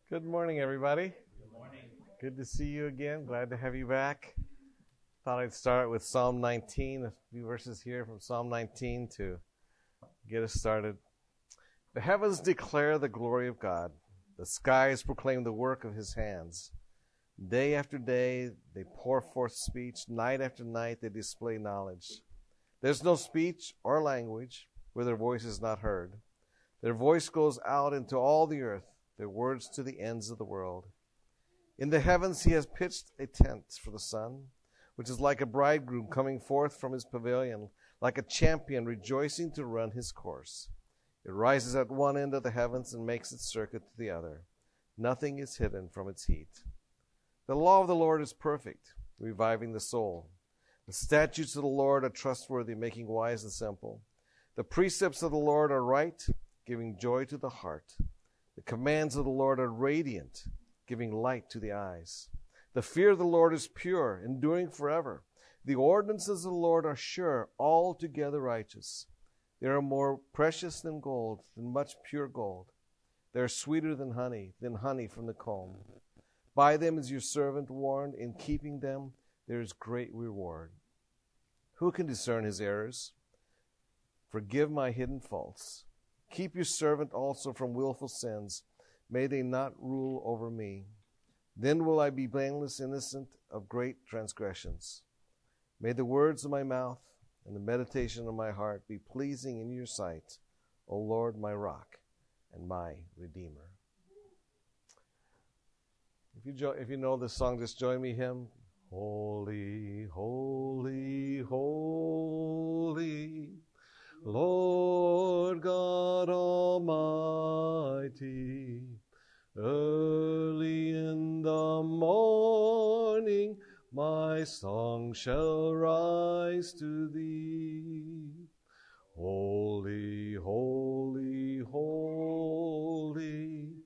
Good morning, everybody. Good morning. Good to see you again. Glad to have you back. Thought I'd start with Psalm 19, a few verses here from Psalm 19 to get us started. The heavens declare the glory of God. The skies proclaim the work of his hands. Day after day, they pour forth speech. Night after night, they display knowledge. There's no speech or language where their voice is not heard. Their voice goes out into all the earth, their words to the ends of the world. In the heavens he has pitched a tent for the sun, which is like a bridegroom coming forth from his pavilion, like a champion rejoicing to run his course. It rises at one end of the heavens and makes its circuit to the other. Nothing is hidden from its heat. The law of the Lord is perfect, reviving the soul. The statutes of the Lord are trustworthy, making wise the simple. The precepts of the Lord are right, giving joy to the heart. The commands of the Lord are radiant, giving light to the eyes. The fear of the Lord is pure, enduring forever. The ordinances of the Lord are sure, altogether righteous. They are more precious than gold, than much pure gold. They are sweeter than honey from the comb. By them is your servant warned. In keeping them, there is great reward. Who can discern his errors? Forgive my hidden faults. Keep your servant also from willful sins. May they not rule over me. Then will I be blameless, innocent of great transgressions. May the words of my mouth and the meditation of my heart be pleasing in your sight, O Lord, my rock and my redeemer. If you know this song, just join me hymn. Holy, holy, holy, Lord God Almighty, early in the morning my song shall rise to thee. Holy, holy, holy,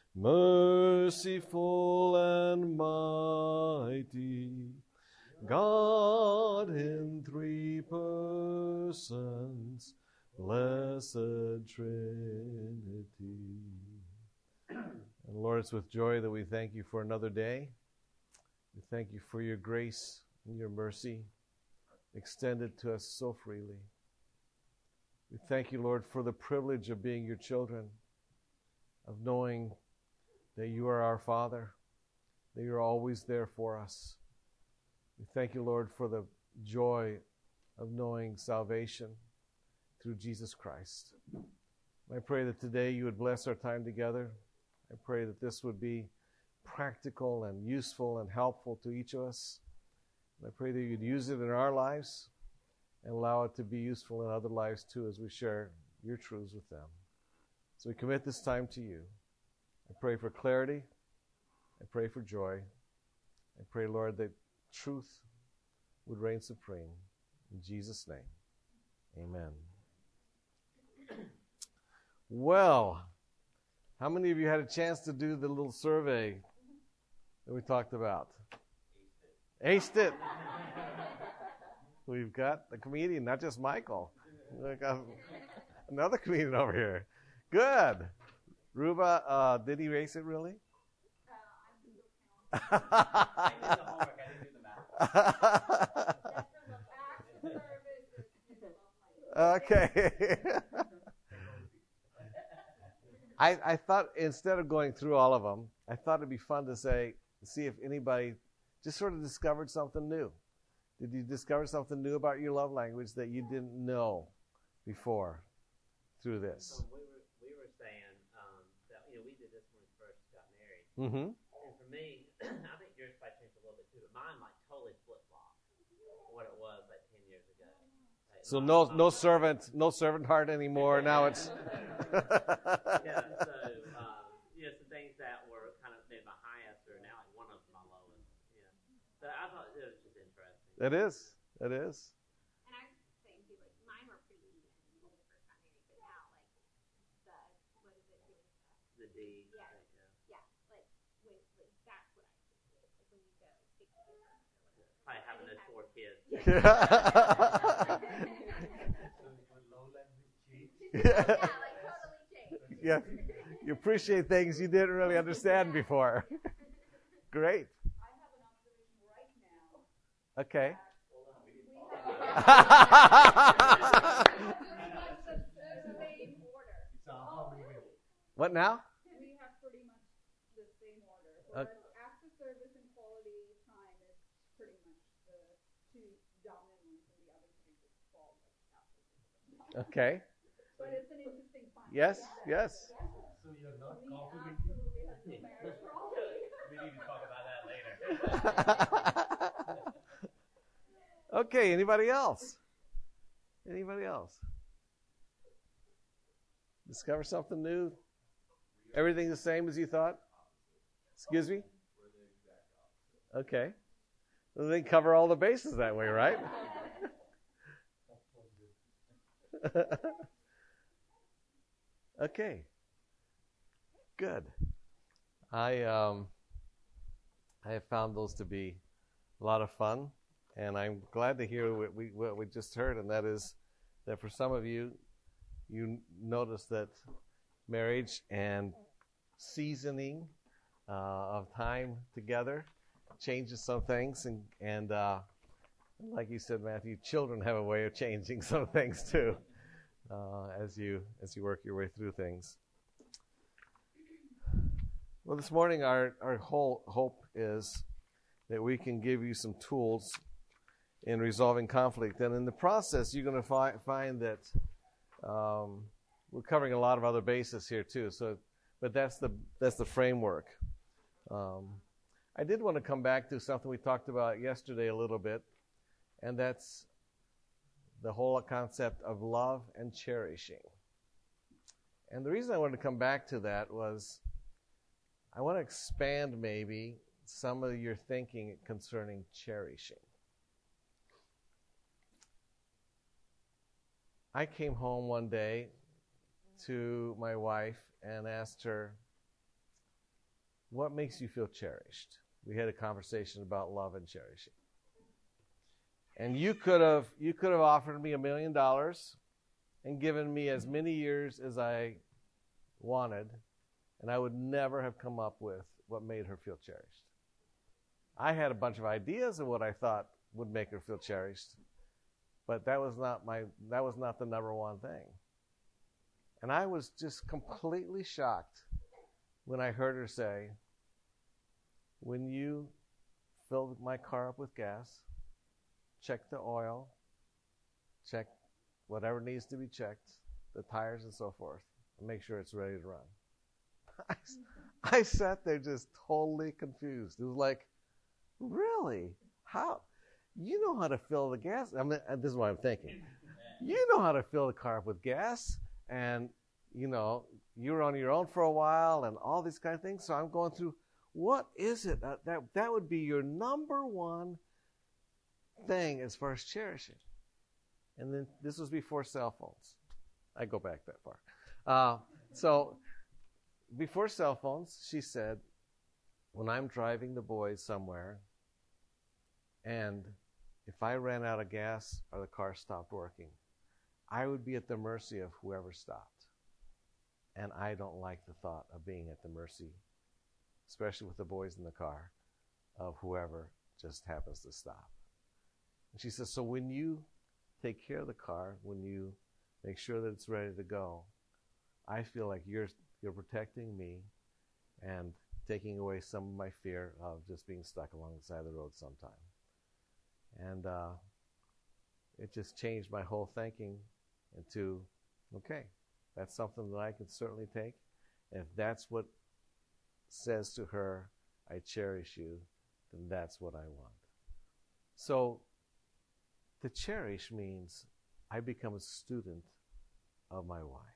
merciful and mighty, God in three persons, blessed Trinity. And Lord, it's with joy that we thank you for another day. We thank you for your grace and your mercy extended to us so freely. We thank you, Lord, for the privilege of being your children, of knowing that you are our Father, that you're always there for us. We thank you, Lord, for the joy of knowing salvation through Jesus Christ. I pray that today you would bless our time together. I pray that this would be practical and useful and helpful to each of us. And I pray that you'd use it in our lives and allow it to be useful in other lives too as we share your truths with them. So we commit this time to you. I pray for clarity. I pray for joy. I pray, Lord, that truth would reign supreme. In Jesus' name, amen. Well, how many of you had a chance to do the little survey that we talked about? Aced it. We've got a comedian, not just Michael. We've got another comedian over here. Good. Ruba, did he ace it really? I did the homework. I didn't do the math. Okay. I thought instead of going through all of them, I thought it'd be fun to see if anybody just sort of discovered something new. Did you discover something new about your love language that you didn't know before through this? We were saying that we did this when we first got married. Mm-hmm. And for me, I think yours probably changed a little bit too, but mine like totally flip-flopped what it was like 10 years ago. Like, So no servant heart anymore. Now it's some things that were kind of maybe my highest are now like one of my lowest. Yeah. So I thought it was just interesting. It is. And I was saying too, like mine were pretty even when we first got married, but now like what is it doing The D. Yeah. I think, yeah, like when that's what I appreciate. Like when you go take care of her or whatever. Probably having those 4 kids. Yeah, like totally changed. Yeah. You appreciate things you didn't really understand before. Great. I have an observation right now. Okay. What now? We have pretty much the same order. Whereas after service and quality time is pretty much the two dominant ones, and the other three just fall after. Okay. But it's an interesting find. Yes, yes. So you're not confident? Absolutely has no marriage problem. We need to talk about that later. Okay, anybody else? Anybody else? Discover something new? Everything the same as you thought? Excuse me? Okay. Well, they cover all the bases that way, right? Okay. Good. I have found those to be a lot of fun, and I'm glad to hear what we just heard, and that is that for some of you, you notice that marriage and seasoning of time together changes some things, and like you said, Matthew, children have a way of changing some things too as you work your way through things. Well, this morning our whole hope is that we can give you some tools in resolving conflict, and in the process, you're going to find that we're covering a lot of other bases here too. So, but that's the framework. I did want to come back to something we talked about yesterday a little bit, and that's the whole concept of love and cherishing. And the reason I wanted to come back to that was I want to expand maybe some of your thinking concerning cherishing. I came home one day to my wife and asked her, what makes you feel cherished? We had a conversation about love and cherishing. And you could have offered me $1 million and given me as many years as I wanted, and I would never have come up with what made her feel cherished. I had a bunch of ideas of what I thought would make her feel cherished, but that was not the number one thing. And I was just completely shocked when I heard her say, when you fill my car up with gas, check the oil, check whatever needs to be checked, the tires and so forth, and make sure it's ready to run. I sat there just totally confused. It was like, really? How? You know how to fill the gas? I mean, this is what I'm thinking. You know how to fill the car up with gas, and, you know, you're on your own for a while and all these kind of things. So I'm going through, what is it that would be your number one thing as far as cherishing? And then this was before cell phones. I go back that far. So before cell phones, she said, when I'm driving the boys somewhere and if I ran out of gas or the car stopped working, I would be at the mercy of whoever stopped. And I don't like the thought of being at the mercy, especially with the boys in the car, of whoever just happens to stop. And she says, so when you take care of the car, when you make sure that it's ready to go, I feel like you're protecting me and taking away some of my fear of just being stuck along the side of the road sometime. And it just changed my whole thinking into, okay, that's something that I can certainly take. And if that's what says to her, I cherish you, then that's what I want. So to cherish means I become a student of my wife.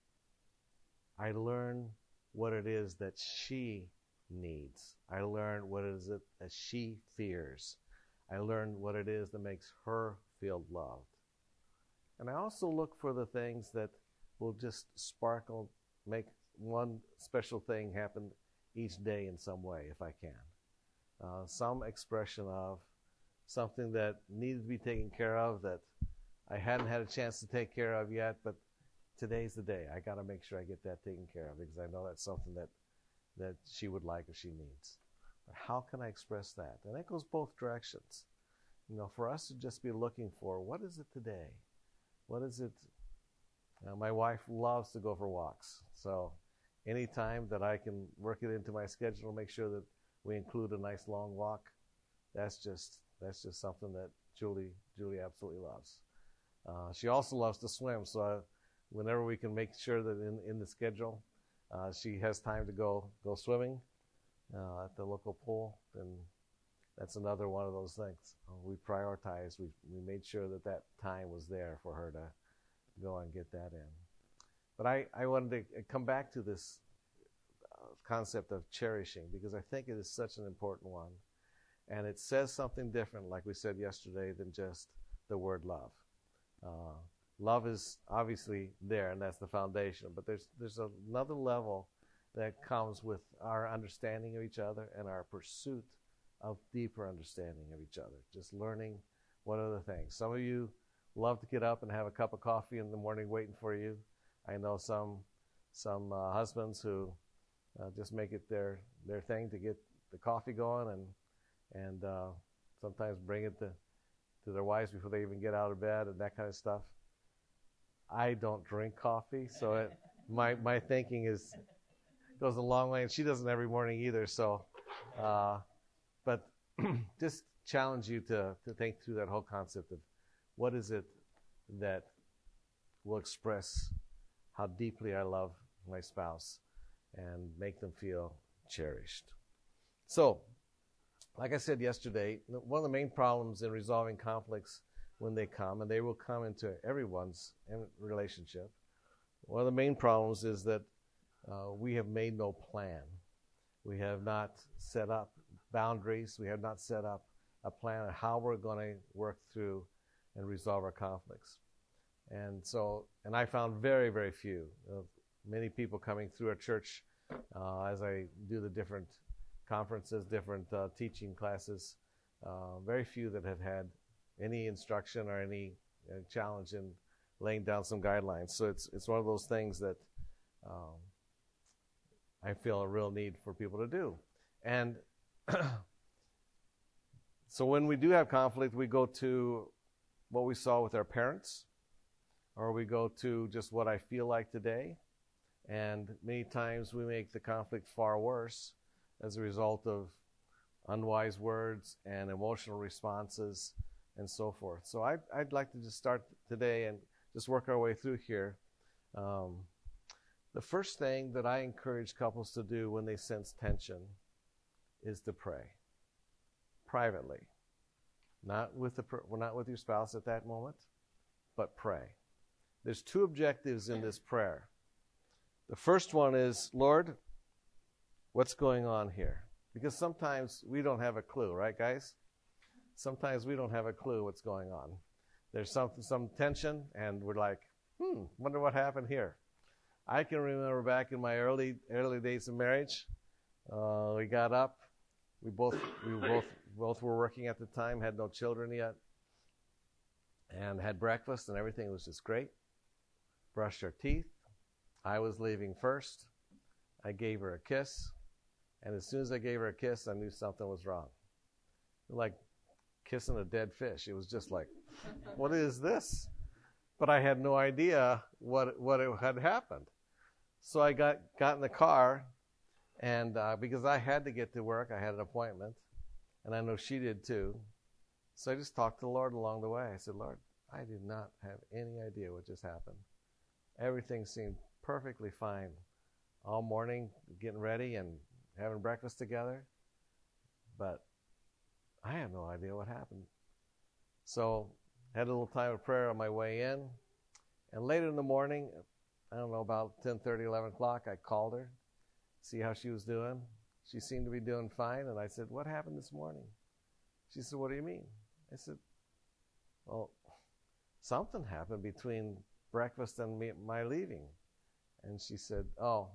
I learn what it is that she needs. I learn what it is that she fears. I learn what it is that makes her feel loved. And I also look for the things that will just sparkle, make one special thing happen each day in some way, if I can. Some expression of something that needed to be taken care of that I hadn't had a chance to take care of yet, but today's the day. I got to make sure I get that taken care of because I know that's something that she would like or she needs. But how can I express that? And that goes both directions. For us to just be looking for, what is it today? What is it? My wife loves to go for walks. So anytime that I can work it into my schedule, make sure that we include a nice long walk, that's just something that Julie absolutely loves. She also loves to swim, so whenever we can make sure that in the schedule she has time to go swimming at the local pool, then that's another one of those things. We prioritized. We made sure that time was there for her to go and get that in. But I wanted to come back to this concept of cherishing because I think it is such an important one. And it says something different, like we said yesterday, than just the word love. Love is obviously there, and that's the foundation. But there's another level that comes with our understanding of each other and our pursuit of deeper understanding of each other. Just learning what are the things. Some of you love to get up and have a cup of coffee in the morning waiting for you. I know some husbands who just make it their thing to get the coffee going and sometimes bring it to their wives before they even get out of bed and that kind of stuff. I don't drink coffee, so my thinking goes a long way, and she doesn't every morning either. So, but just challenge you to think through that whole concept of what is it that will express how deeply I love my spouse and make them feel cherished. So, like I said yesterday, one of the main problems in resolving conflicts when they come, and they will come into everyone's relationship, one of the main problems is that we have made no plan. We have not set up boundaries. We have not set up a plan on how we're going to work through and resolve our conflicts. And I found very, very few, many people coming through our church as I do the different conferences, different teaching classes, very few that have had any instruction or any challenge in laying down some guidelines. So it's one of those things that I feel a real need for people to do. And so when we do have conflict, we go to what we saw with our parents, or we go to just what I feel like today. And many times we make the conflict far worse as a result of unwise words and emotional responses and so forth. So I'd like to just start today and just work our way through here. The first thing that I encourage couples to do when they sense tension is to pray privately. Not with your spouse at that moment, but pray. There's two objectives in this prayer. The first one is, Lord, what's going on here? Because sometimes we don't have a clue, right, guys? Sometimes we don't have a clue what's going on. There's some tension, and we're like, wonder what happened here. I can remember back in my early days of marriage, we got up. We both were working at the time, had no children yet, and had breakfast, and everything was just great. Brushed our teeth. I was leaving first. I gave her a kiss, and as soon as I gave her a kiss, I knew something was wrong. Like kissing a dead fish. It was just like, what is this? But I had no idea what had happened. So I got in the car, and because I had to get to work, I had an appointment, and I know she did too. So I just talked to the Lord along the way. I said, Lord, I did not have any idea what just happened. Everything seemed perfectly fine all morning, getting ready and having breakfast together. But I had no idea what happened. So I had a little time of prayer on my way in. And later in the morning, I don't know, about 10:30, 11 o'clock, I called her, see how she was doing. She seemed to be doing fine. And I said, what happened this morning? She said, what do you mean? I said, well, something happened between breakfast and my leaving. And she said, I'll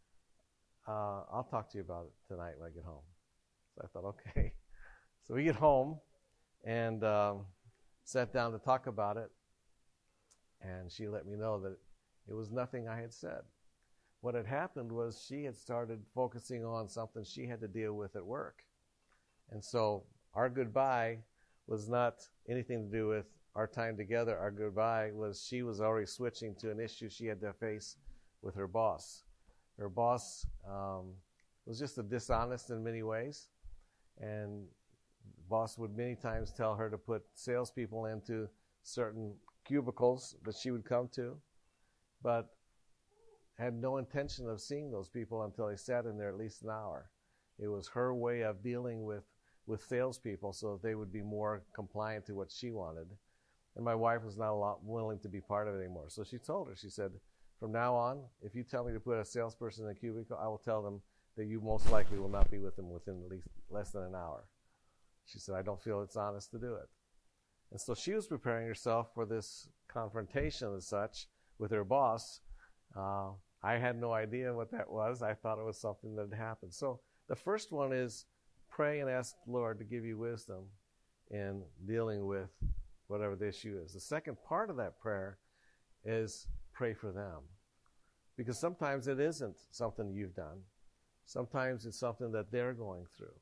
talk to you about it tonight when I get home. So I thought, okay. So we get home and sat down to talk about it. And she let me know that It was nothing I had said. What had happened was she had started focusing on something she had to deal with at work. And so our goodbye was not anything to do with our time together. Our goodbye was she was already switching to an issue she had to face with her boss. Her boss was just a dishonest in many ways. And the boss would many times tell her to put salespeople into certain cubicles that she would come to, but had no intention of seeing those people until they sat in there at least an hour. It was her way of dealing with salespeople so that they would be more compliant to what she wanted. And my wife was not willing to be part of it anymore. So she told her, she said, from now on, if you tell me to put a salesperson in a cubicle, I will tell them that you most likely will not be with them within at least less than an hour. She said, I don't feel it's honest to do it. And so she was preparing herself for this confrontation as such with her boss. I had no idea what that was. I thought it was something that had happened. So the first one is pray and ask the Lord to give you wisdom in dealing with whatever the issue is. The second part of that prayer is pray for them. Because sometimes it isn't something you've done. Sometimes it's something that they're going through.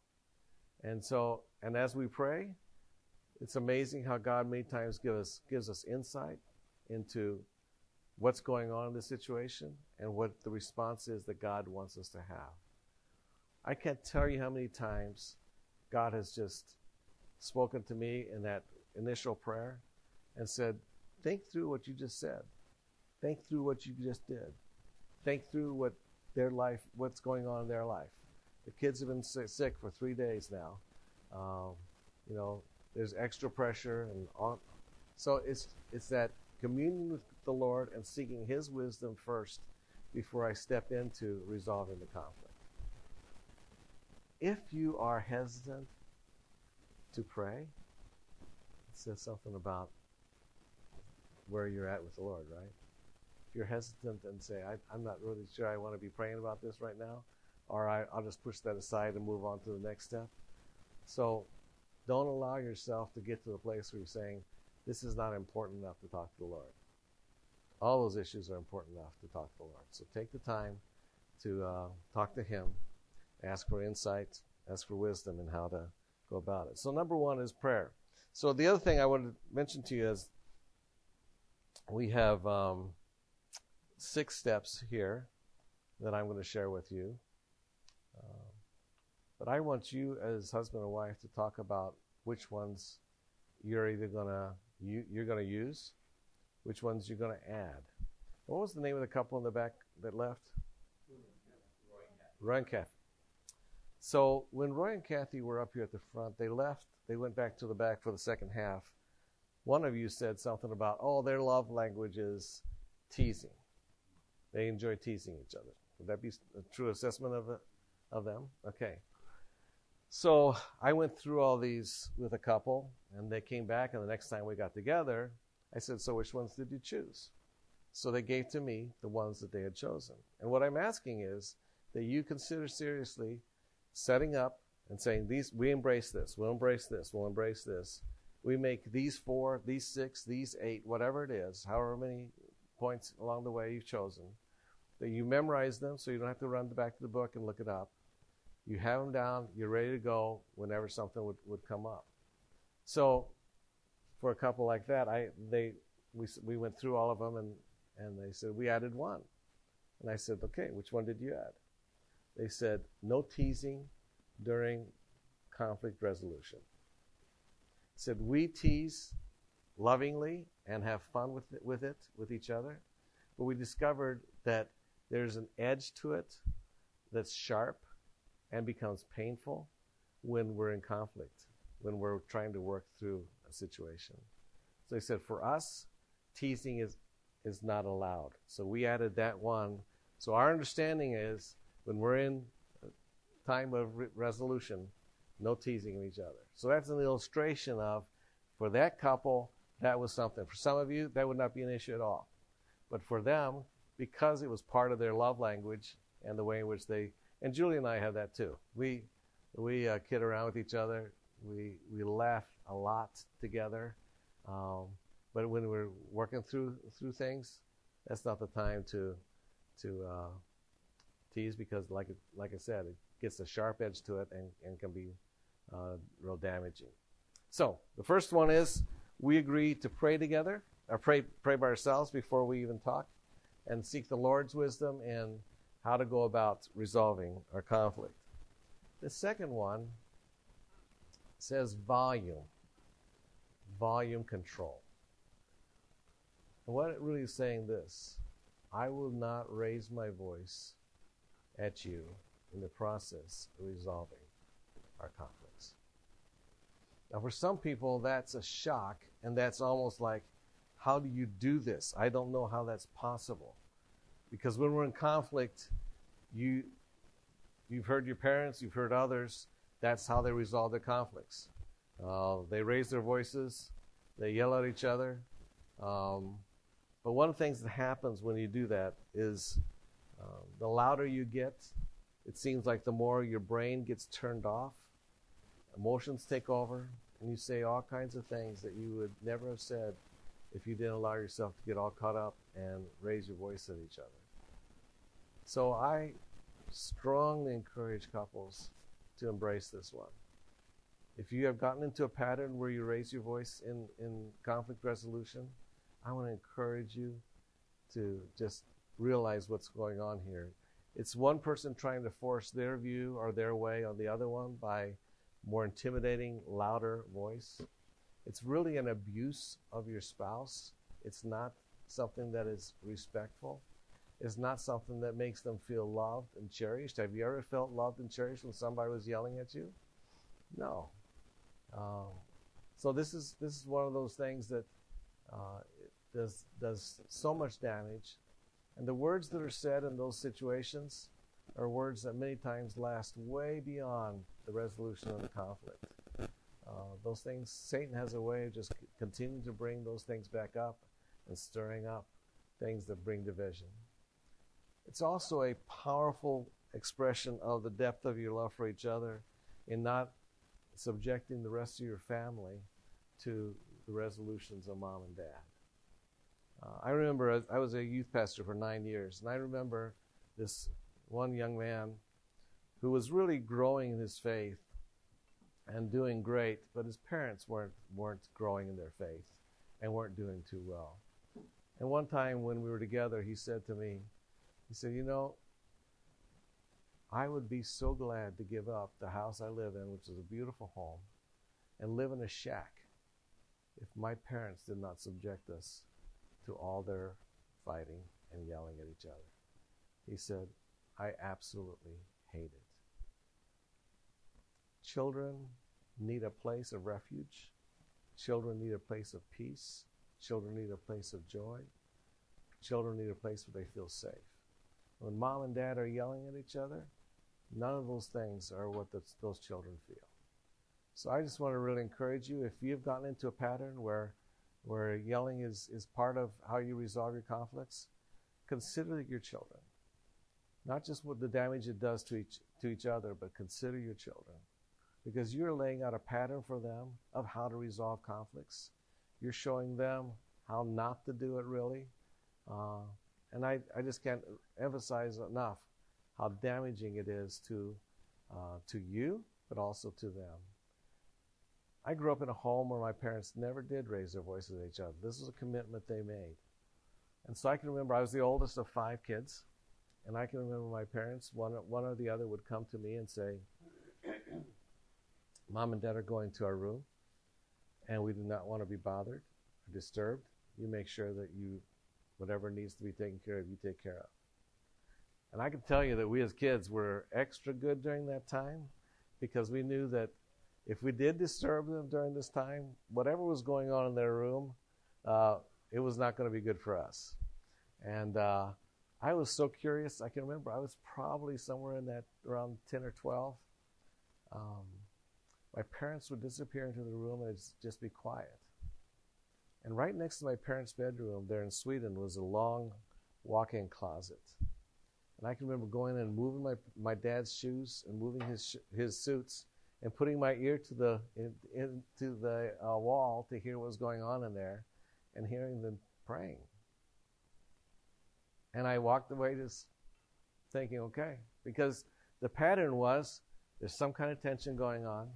And as we pray, it's amazing how God many times gives us insight into what's going on in the situation and what the response is that God wants us to have. I can't tell you how many times God has just spoken to me in that initial prayer and said, think through what you just said. Think through what you just did. Think through what's going on in their life. The kids have been sick for 3 days now. There's extra pressure and on. So it's that communion with the Lord and seeking His wisdom first before I step into resolving the conflict. If you are hesitant to pray, it says something about where you're at with the Lord, right? If you're hesitant and say, I'm not really sure I want to be praying about this right now, or I'll just push that aside and move on to the next step. So don't allow yourself to get to the place where you're saying, this is not important enough to talk to the Lord. All those issues are important enough to talk to the Lord. So take the time to talk to Him, ask for insight, ask for wisdom in how to go about it. So number one is prayer. So the other thing I want to mention to you is we have 6 steps here that I'm going to share with you. But I want you as husband and wife to talk about which ones you're either going to use, which ones you're going to add. What was the name of the couple in the back that left? Roy and Kathy. So when Roy and Kathy were up here at the front, they left. They went back to the back for the second half. One of you said something about, their love language is teasing. They enjoy teasing each other. Would that be a true assessment of them? Okay. So I went through all these with a couple, and they came back, and the next time we got together, I said, so which ones did you choose? So they gave to me the ones that they had chosen. And what I'm asking is that you consider seriously setting up and saying, we embrace this, we'll embrace this, we'll embrace this. We make these 4, these 6, these 8, whatever it is, however many points along the way you've chosen, that you memorize them so you don't have to run back to the book and look it up. You have them down, you're ready to go whenever something would come up. So for a couple like that, we went through all of them, and they said, we added one. And I said, okay, which one did you add? They said, no teasing during conflict resolution. Said, we tease lovingly and have fun with each other, but we discovered that there's an edge to it that's sharp and becomes painful when we're in conflict, when we're trying to work through a situation. So he said, for us, teasing is not allowed. So we added that one. So our understanding is when we're in a time of resolution, no teasing of each other. So that's an illustration of, for that couple, that was something. For some of you, that would not be an issue at all. But for them, because it was part of their love language and the way in which and Julie and I have that too. We kid around with each other. We laugh a lot together. But when we're working through things, That's not the time to tease, because like I said, it gets a sharp edge to it and can be real damaging. So the first one is we agree to pray together, or pray by ourselves before we even talk, and seek the Lord's wisdom in how to go about resolving our conflict. The second one says volume control. And what it really is saying this: I will not raise my voice at you in the process of resolving our conflicts. Now, for some people, that's a shock, and that's almost like, how do you do this? I don't know how that's possible. Because when we're in conflict, you've heard your parents, you've heard others, that's how they resolve their conflicts. They raise their voices, they yell at each other. But one of the things that happens when you do that is the louder you get, it seems like the more your brain gets turned off, emotions take over, and you say all kinds of things that you would never have said if you didn't allow yourself to get all caught up and raise your voice at each other. So I strongly encourage couples to embrace this one. If you have gotten into a pattern where you raise your voice in conflict resolution, I want to encourage you to just realize what's going on here. It's one person trying to force their view or their way on the other one by more intimidating, louder voice. It's really an abuse of your spouse. It's not something that is respectful. It's not something that makes them feel loved and cherished. Have you ever felt loved and cherished when somebody was yelling at you? No. So this is one of those things that does so much damage. And the words that are said in those situations are words that many times last way beyond the resolution of the conflict. Those things, Satan has a way of just continuing to bring those things back up and stirring up things that bring division. It's also a powerful expression of the depth of your love for each other in not subjecting the rest of your family to the resolutions of mom and dad. I remember I was a youth pastor for 9 years, and I remember this one young man who was really growing in his faith and doing great, but his parents weren't growing in their faith and weren't doing too well. And one time when we were together, he said to me, he said, you know, I would be so glad to give up the house I live in, which is a beautiful home, and live in a shack if my parents did not subject us to all their fighting and yelling at each other. He said, I absolutely hate it. Children need a place of refuge. Children need a place of peace. Children need a place of joy. Children need a place where they feel safe. When mom and dad are yelling at each other, none of those things are what those children feel. So I just want to really encourage you, if you've gotten into a pattern where yelling is part of how you resolve your conflicts, consider your children. Not just what the damage it does to each other, but consider your children. Because you're laying out a pattern for them of how to resolve conflicts. You're showing them how not to do it, really. And I just can't emphasize enough how damaging it is to you, but also to them. I grew up in a home where my parents never did raise their voices at each other. This was a commitment they made. And so I can remember I was the oldest of 5 kids, and I can remember my parents, one or the other, would come to me and say, Mom and Dad are going to our room, and we do not want to be bothered or disturbed. You make sure that whatever needs to be taken care of, you take care of. And I can tell you that we as kids were extra good during that time, because we knew that if we did disturb them during this time, whatever was going on in their room, it was not going to be good for us. And I was so curious. I can remember I was probably somewhere in that around 10 or 12. My parents would disappear into the room and just be quiet. And right next to my parents' bedroom there in Sweden was a long walk-in closet. And I can remember going in and moving my dad's shoes and moving his suits and putting my ear into the wall to hear what was going on in there and hearing them praying. And I walked away just thinking, okay, because the pattern was there's some kind of tension going on.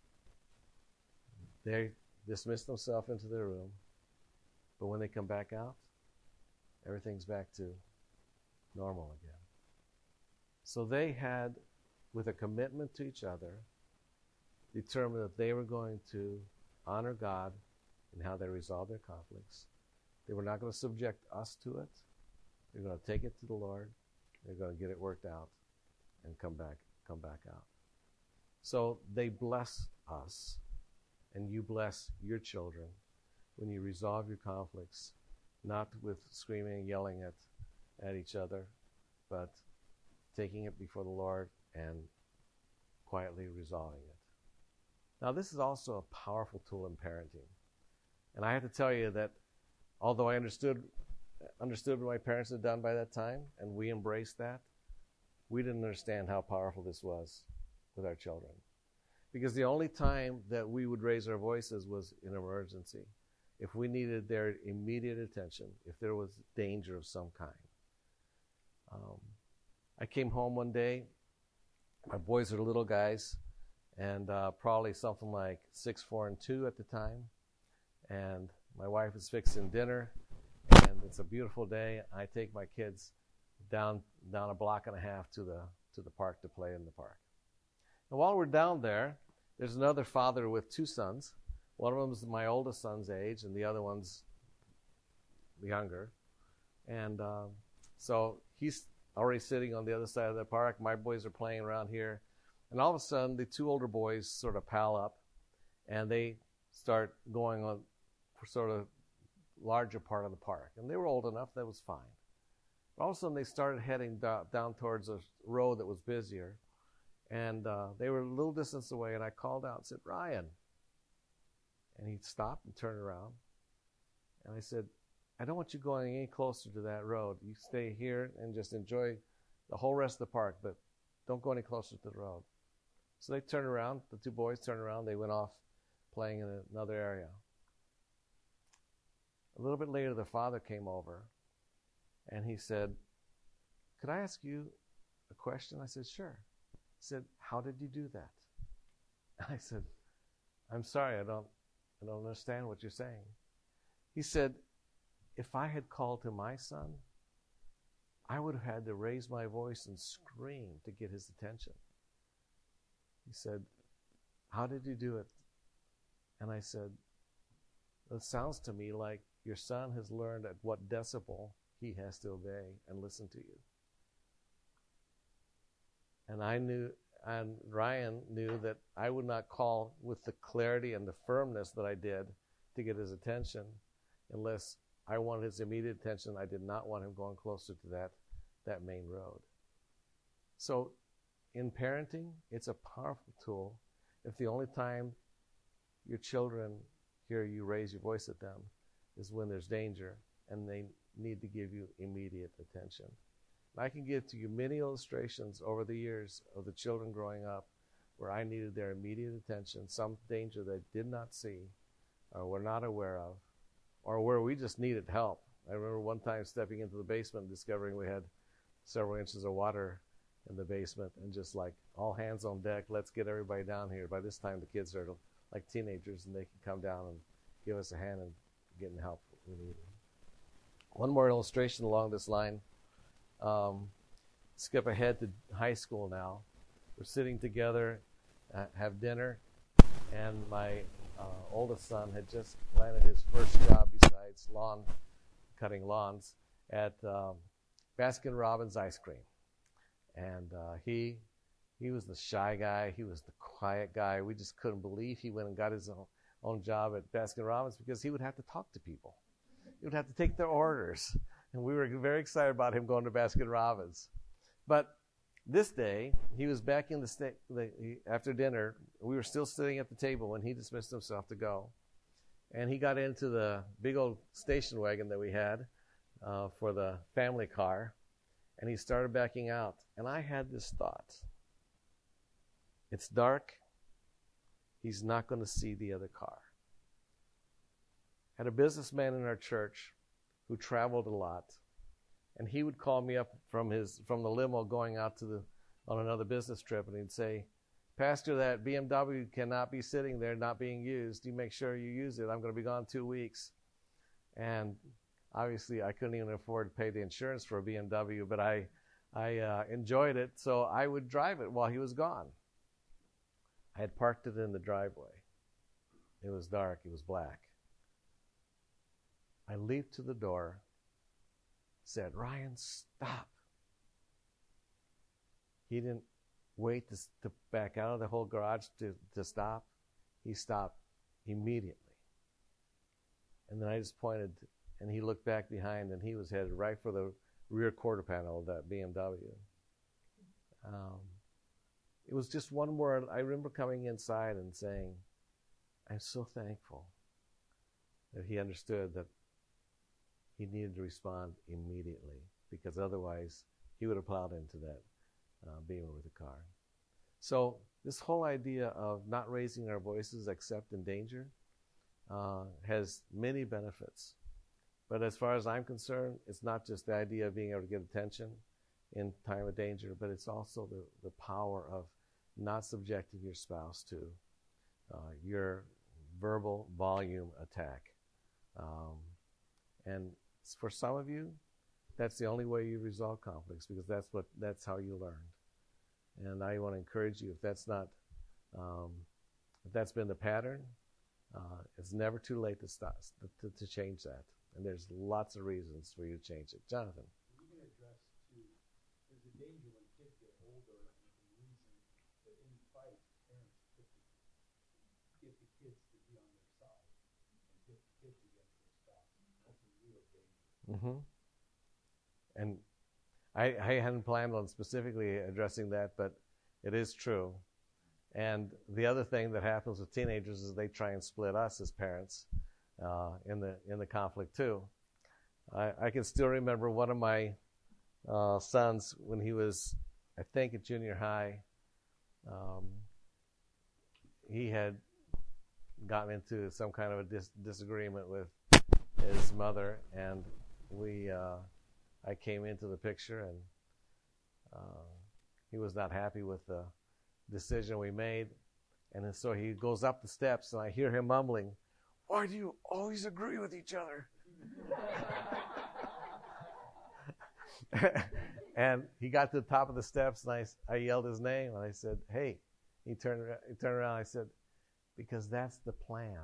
They dismiss themselves into their room, but when they come back out, everything's back to normal again. So they had, with a commitment to each other, determined that they were going to honor God in how they resolve their conflicts. They were not going to subject us to it. They're going to take it to the Lord. They're going to get it worked out and come back out. So they bless us, and you bless your children when you resolve your conflicts, not with screaming and yelling at each other, but taking it before the Lord and quietly resolving it. Now, this is also a powerful tool in parenting. And I have to tell you that although I understood what my parents had done by that time, and we embraced that, we didn't understand how powerful this was with our children. Because the only time that we would raise our voices was in an emergency, if we needed their immediate attention, if there was danger of some kind. I came home one day. My boys are little guys, and probably something like 6, 4, and 2 at the time. And my wife is fixing dinner, and it's a beautiful day. I take my kids down a block and a half to the park to play in the park. And while we're down there, there's another father with 2 sons. One of them is my oldest son's age, and the other one's younger. And so he's already sitting on the other side of the park. My boys are playing around here. And all of a sudden, the 2 older boys sort of pal up, and they start going on for sort of larger part of the park. And they were old enough, that was fine. But all of a sudden, they started heading down towards a road that was busier. And they were a little distance away, and I called out and said, "Ryan." And he stopped and turned around. And I said, "I don't want you going any closer to that road. You stay here and just enjoy the whole rest of the park, but don't go any closer to the road." So they turned around, the 2 boys turned around, they went off playing in another area. A little bit later, the father came over, and he said, "Could I ask you a question?" I said, "Sure." He said, "How did you do that?" I said, "I'm sorry, I don't understand what you're saying." He said, "If I had called to my son, I would have had to raise my voice and scream to get his attention." He said, "How did you do it?" And I said, "It sounds to me like your son has learned at what decibel he has to obey and listen to you." And I knew, and Ryan knew, that I would not call with the clarity and the firmness that I did to get his attention unless I wanted his immediate attention. I did not want him going closer to that main road. So in parenting, it's a powerful tool if the only time your children hear you raise your voice at them is when there's danger and they need to give you immediate attention. I can give to you many illustrations over the years of the children growing up where I needed their immediate attention, some danger they did not see or were not aware of, or where we just needed help. I remember one time stepping into the basement and discovering we had several inches of water in the basement, and just like, all hands on deck, let's get everybody down here. By this time, the kids are like teenagers, and they can come down and give us a hand in getting help we need. One more illustration along this line. Skip ahead to high school now. We're sitting together, have dinner, and my oldest son had just landed his first job besides cutting lawns at Baskin Robbins Ice Cream. And he was the shy guy. He was the quiet guy. We just couldn't believe he went and got his own job at Baskin Robbins because he would have to talk to people. He would have to take their orders. And we were very excited about him going to Baskin Robbins. But this day, he was back in after dinner. We were still sitting at the table when he dismissed himself to go. And he got into the big old station wagon that we had for the family car. And he started backing out. And I had this thought. It's dark. He's not going to see the other car. Had a businessman in our church who traveled a lot, And he would call me up from the limo going out on another business trip, and he'd say, Pastor, that BMW cannot be sitting there not being used. You make sure you use it. I'm going to be gone 2 weeks. And obviously, I couldn't even afford to pay the insurance for a BMW, but I enjoyed it, so I would drive it while he was gone. I had parked it in the driveway. It was dark. It was black. I leaped to the door, said, Ryan, stop. He didn't wait to back out of the whole garage to stop. He stopped immediately. And then I just pointed, and he looked back behind, and he was headed right for the rear quarter panel of that BMW. It was just one word. I remember coming inside and saying, I'm so thankful that he understood that he needed to respond immediately, because otherwise he would have plowed into that Beamer with a car. So this whole idea of not raising our voices except in danger has many benefits. But as far as I'm concerned, it's not just the idea of being able to get attention in time of danger, but it's also the power of not subjecting your spouse to your verbal volume attack. And for some of you, that's the only way you resolve conflicts, because that's how you learned. And I want to encourage you, if that's been the pattern, it's never too late to stop to change that. And there's lots of reasons for you to change it. Jonathan. You can address too, there's a danger when kids get older and the reason that in fights, parents typically get the kids to be on their side and get the kids against their spouse. That's a real danger. Mm-hmm. And I hadn't planned on specifically addressing that, but it is true. And the other thing that happens with teenagers is they try and split us as parents in the conflict too. I can still remember one of my sons when he was, I think, at junior high. He had gotten into some kind of a disagreement with his mother, and I came into the picture, and he was not happy with the decision we made. And so he goes up the steps, and I hear him mumbling, "Why do you always agree with each other?" And he got to the top of the steps, and I yelled his name, and I said, "Hey." He turned around, and I said, "Because that's the plan."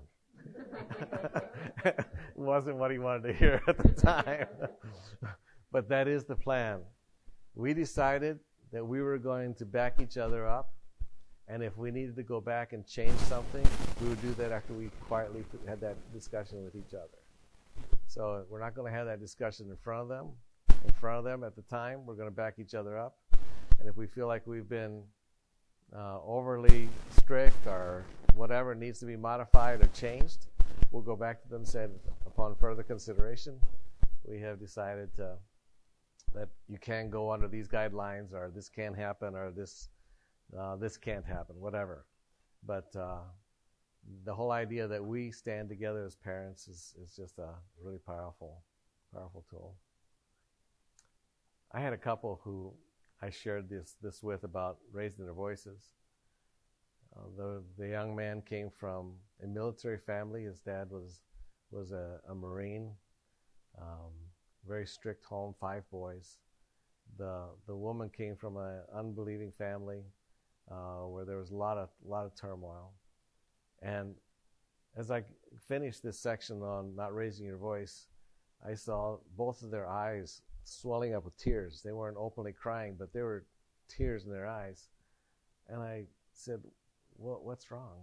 It wasn't what he wanted to hear at the time. But that is the plan. We decided that we were going to back each other up, and if we needed to go back and change something, we would do that after we quietly had that discussion with each other. So we're not going to have that discussion in front of them at the time. We're going to back each other up. And if we feel like we've been overly strict or whatever needs to be modified or changed, we'll go back to them and say, upon further consideration, we have decided that you can go under these guidelines, or this can happen, or this can't happen, whatever. But the whole idea that we stand together as parents is just a really powerful tool. I had a couple who I shared this with about raising their voices. The young man came from a military family. His dad was a Marine, very strict home, 5 boys. The woman came from an unbelieving family where there was a lot of turmoil. And as I finished this section on not raising your voice, I saw both of their eyes swelling up with tears. They weren't openly crying, but there were tears in their eyes. And I said, "What's wrong?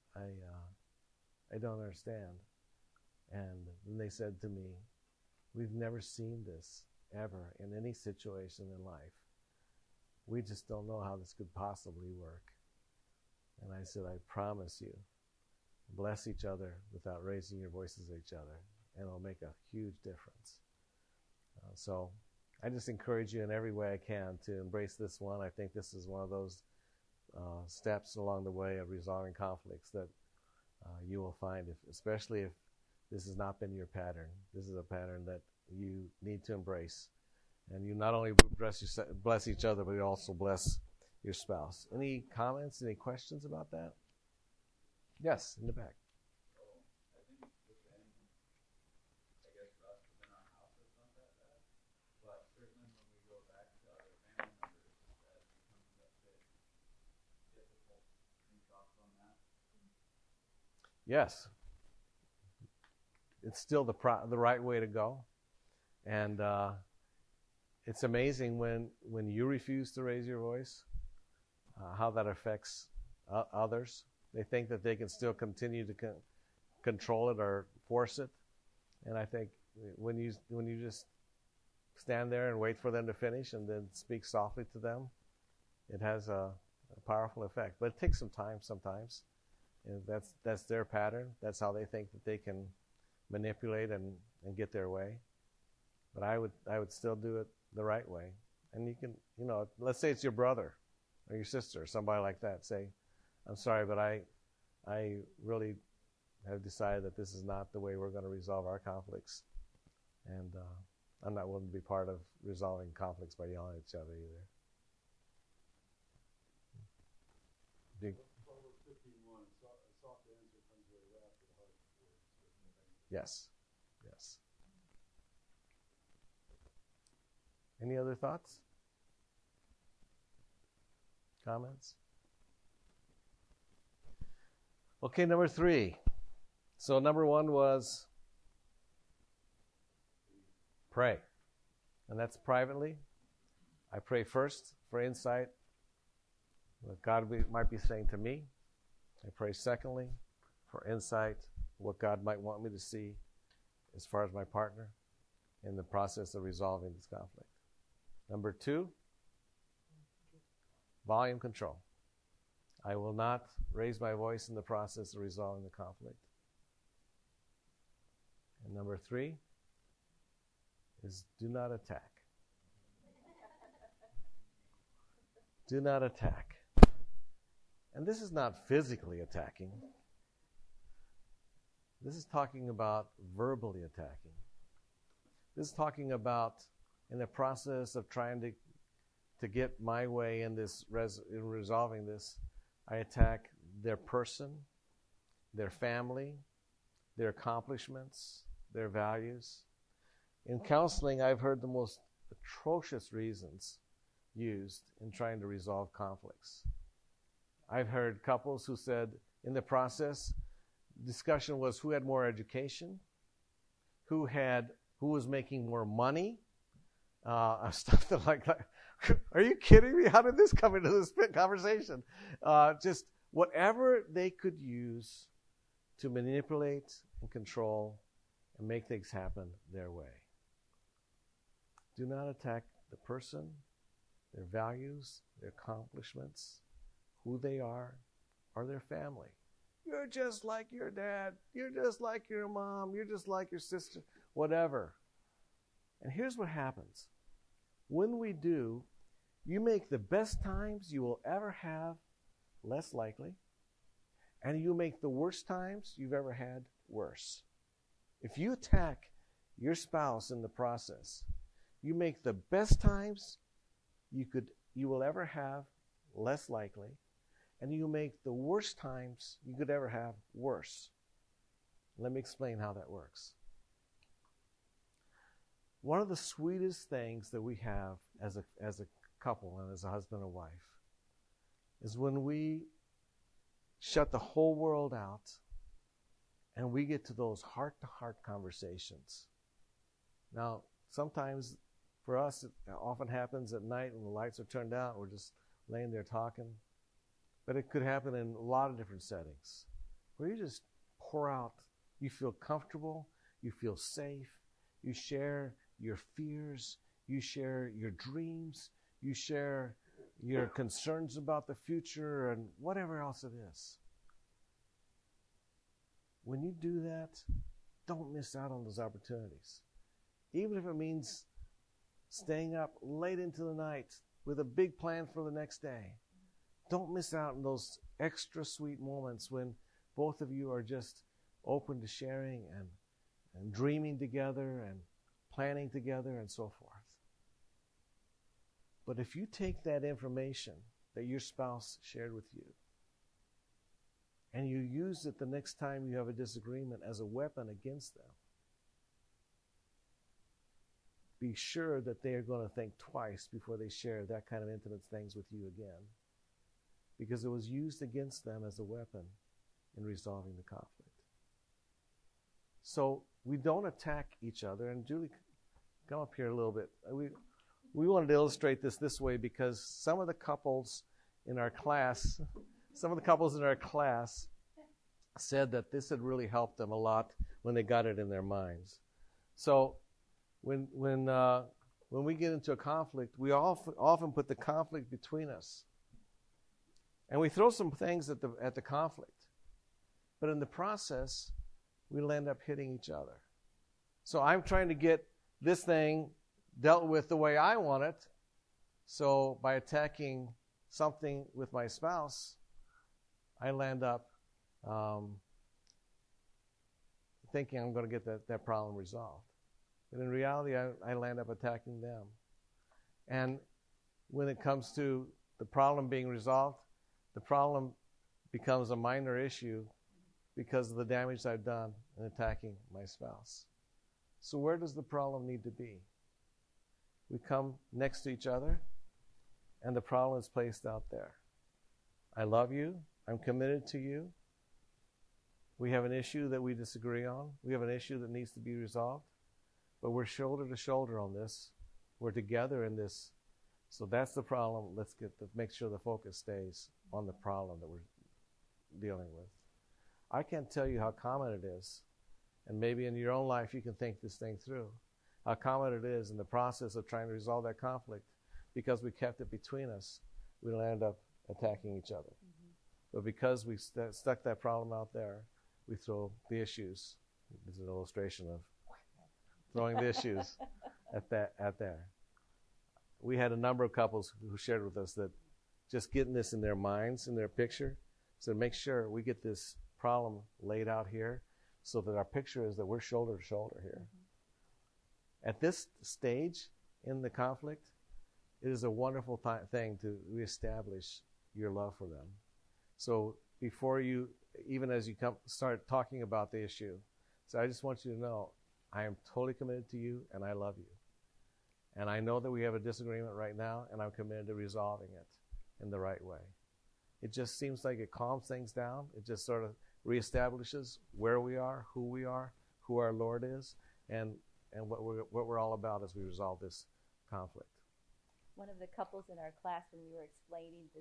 I don't understand." And then they said to me, "We've never seen this ever in any situation in life. We just don't know how this could possibly work." And I said, "I promise you, bless each other without raising your voices at each other, and it'll make a huge difference." So I just encourage you in every way I can to embrace this one. I think this is one of those steps along the way of resolving conflicts that you will find, especially if this has not been your pattern. This is a pattern that you need to embrace And you not only bless each other, but you also bless your spouse. Any comments, any questions about that? Yes, in the back. Yes. It's still the right way to go. And it's amazing when you refuse to raise your voice, how that affects others. They think that they can still continue to control it or force it. And I think when you just stand there and wait for them to finish and then speak softly to them, it has a powerful effect. But it takes some time sometimes. And that's their pattern. That's how they think that they can manipulate and get their way. But I would still do it the right way. And you can, let's say it's your brother or your sister or somebody like that. Say, I'm sorry, but I really have decided that this is not the way we're going to resolve our conflicts. And I'm not willing to be part of resolving conflicts by yelling at each other either. Yes. Any other thoughts? Comments? Okay, number 3. So number 1 was pray. And that's privately. I pray first for insight, what God might be saying to me. I pray secondly for insight, what God might want me to see as far as my partner in the process of resolving this conflict. Number 2, volume control. I will not raise my voice in the process of resolving the conflict. And number 3 is do not attack. Do not attack. And this is not physically attacking. This is talking about verbally attacking. This is talking about in the process of trying to get my way in this in resolving this, I attack their person, their family, their accomplishments, their values. In counseling, I've heard the most atrocious reasons used in trying to resolve conflicts. I've heard couples who said in the process, discussion was who had more education, who was making more money, stuff like that. Are you kidding me? How did this come into this conversation? Just whatever they could use to manipulate and control and make things happen their way. Do not attack the person, their values, their accomplishments, who they are, or their family. You're just like your dad. You're just like your mom. You're just like your sister. Whatever. And here's what happens. When we do, you make the best times you will ever have less likely, and you make the worst times you've ever had worse. If you attack your spouse in the process, you make the best times you will ever have less likely, and you make the worst times you could ever have worse. Let me explain how that works. One of the sweetest things that we have as a couple and as a husband and wife is when we shut the whole world out and we get to those heart-to-heart conversations. Now, sometimes for us, it often happens at night when the lights are turned out. We're just laying there talking. But it could happen in a lot of different settings where you just pour out. You feel comfortable. You feel safe. You share your fears. You share your dreams. You share your concerns about the future and whatever else it is. When you do that, don't miss out on those opportunities. Even if it means staying up late into the night with a big plan for the next day. Don't miss out on those extra sweet moments when both of you are just open to sharing and dreaming together and planning together and so forth. But if you take that information that your spouse shared with you and you use it the next time you have a disagreement as a weapon against them, be sure that they are going to think twice before they share that kind of intimate things with you again, because it was used against them as a weapon in resolving the conflict. So we don't attack each other. And Julie, come up here a little bit. We wanted to illustrate this way because some of the couples in our class said that this had really helped them a lot when they got it in their minds. So when we get into a conflict, we often put the conflict between us, and we throw some things at the conflict, but in the process, we'll end up hitting each other. So I'm trying to get this thing dealt with the way I want it. So by attacking something with my spouse, I land up thinking I'm going to get that problem resolved. But in reality, I land up attacking them. And when it comes to the problem being resolved, the problem becomes a minor issue because of the damage I've done in attacking my spouse. So where does the problem need to be? We come next to each other, and the problem is placed out there. I love you. I'm committed to you. We have an issue that we disagree on. We have an issue that needs to be resolved. But we're shoulder to shoulder on this. We're together in this. So that's the problem. Let's make sure the focus stays on the problem that we're dealing with. I can't tell you how common it is. And maybe in your own life you can think this thing through. How common it is in the process of trying to resolve that conflict, because we kept it between us, we'll end up attacking each other. Mm-hmm. But because we stuck that problem out there, we throw the issues. This is an illustration of throwing the issues at there. We had a number of couples who shared with us that just getting this in their minds, in their picture, so make sure we get this problem laid out here so that our picture is that we're shoulder to shoulder here. Mm-hmm. At this stage in the conflict, it is a wonderful thing to reestablish your love for them. So before you, even as you start talking about the issue, so I just want you to know, I am totally committed to you and I love you. And I know that we have a disagreement right now, and I'm committed to resolving it in the right way. It just seems like it calms things down. It just sort of reestablishes where we are, who our Lord is, and what we're all about as we resolve this conflict. One of the couples in our class, when we were explaining this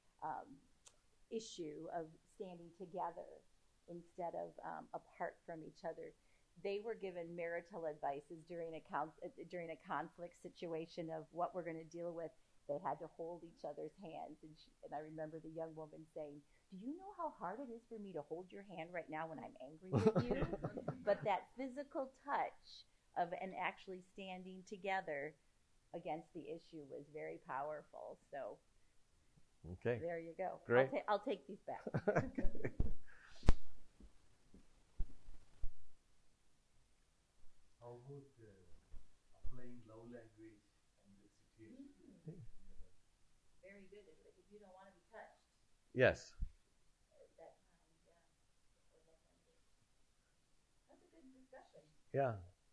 issue of standing together instead of apart from each other, they were given marital advices during a conflict situation of what we're going to deal with. They had to hold each other's hands. And I remember the young woman saying, "Do you know how hard it is for me to hold your hand right now when I'm angry with you?" But that physical touch and actually standing together against the issue was very powerful. So okay, there you go. Great. I'll take these back. How about applying love language in this situation? Very good. If you don't want to be touched. Yes. At that time, yeah. That's a good discussion. Yeah.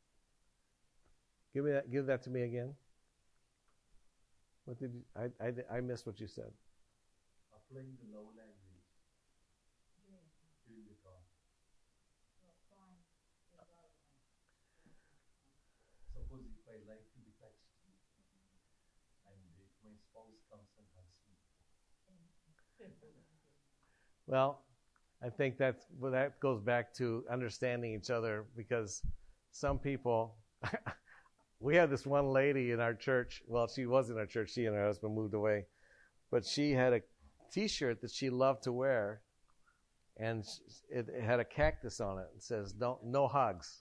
Give that to me again. What did you? I missed what you said. Applying the love language during the talk. Suppose if I like to be touched, and if my spouse comes and hugs me. Well, I think that goes back to understanding each other, because some people, we had this one lady in our church. Well, she was in our church. She and her husband moved away, but she had a T-shirt that she loved to wear, and it had a cactus on it. It says, "No hugs."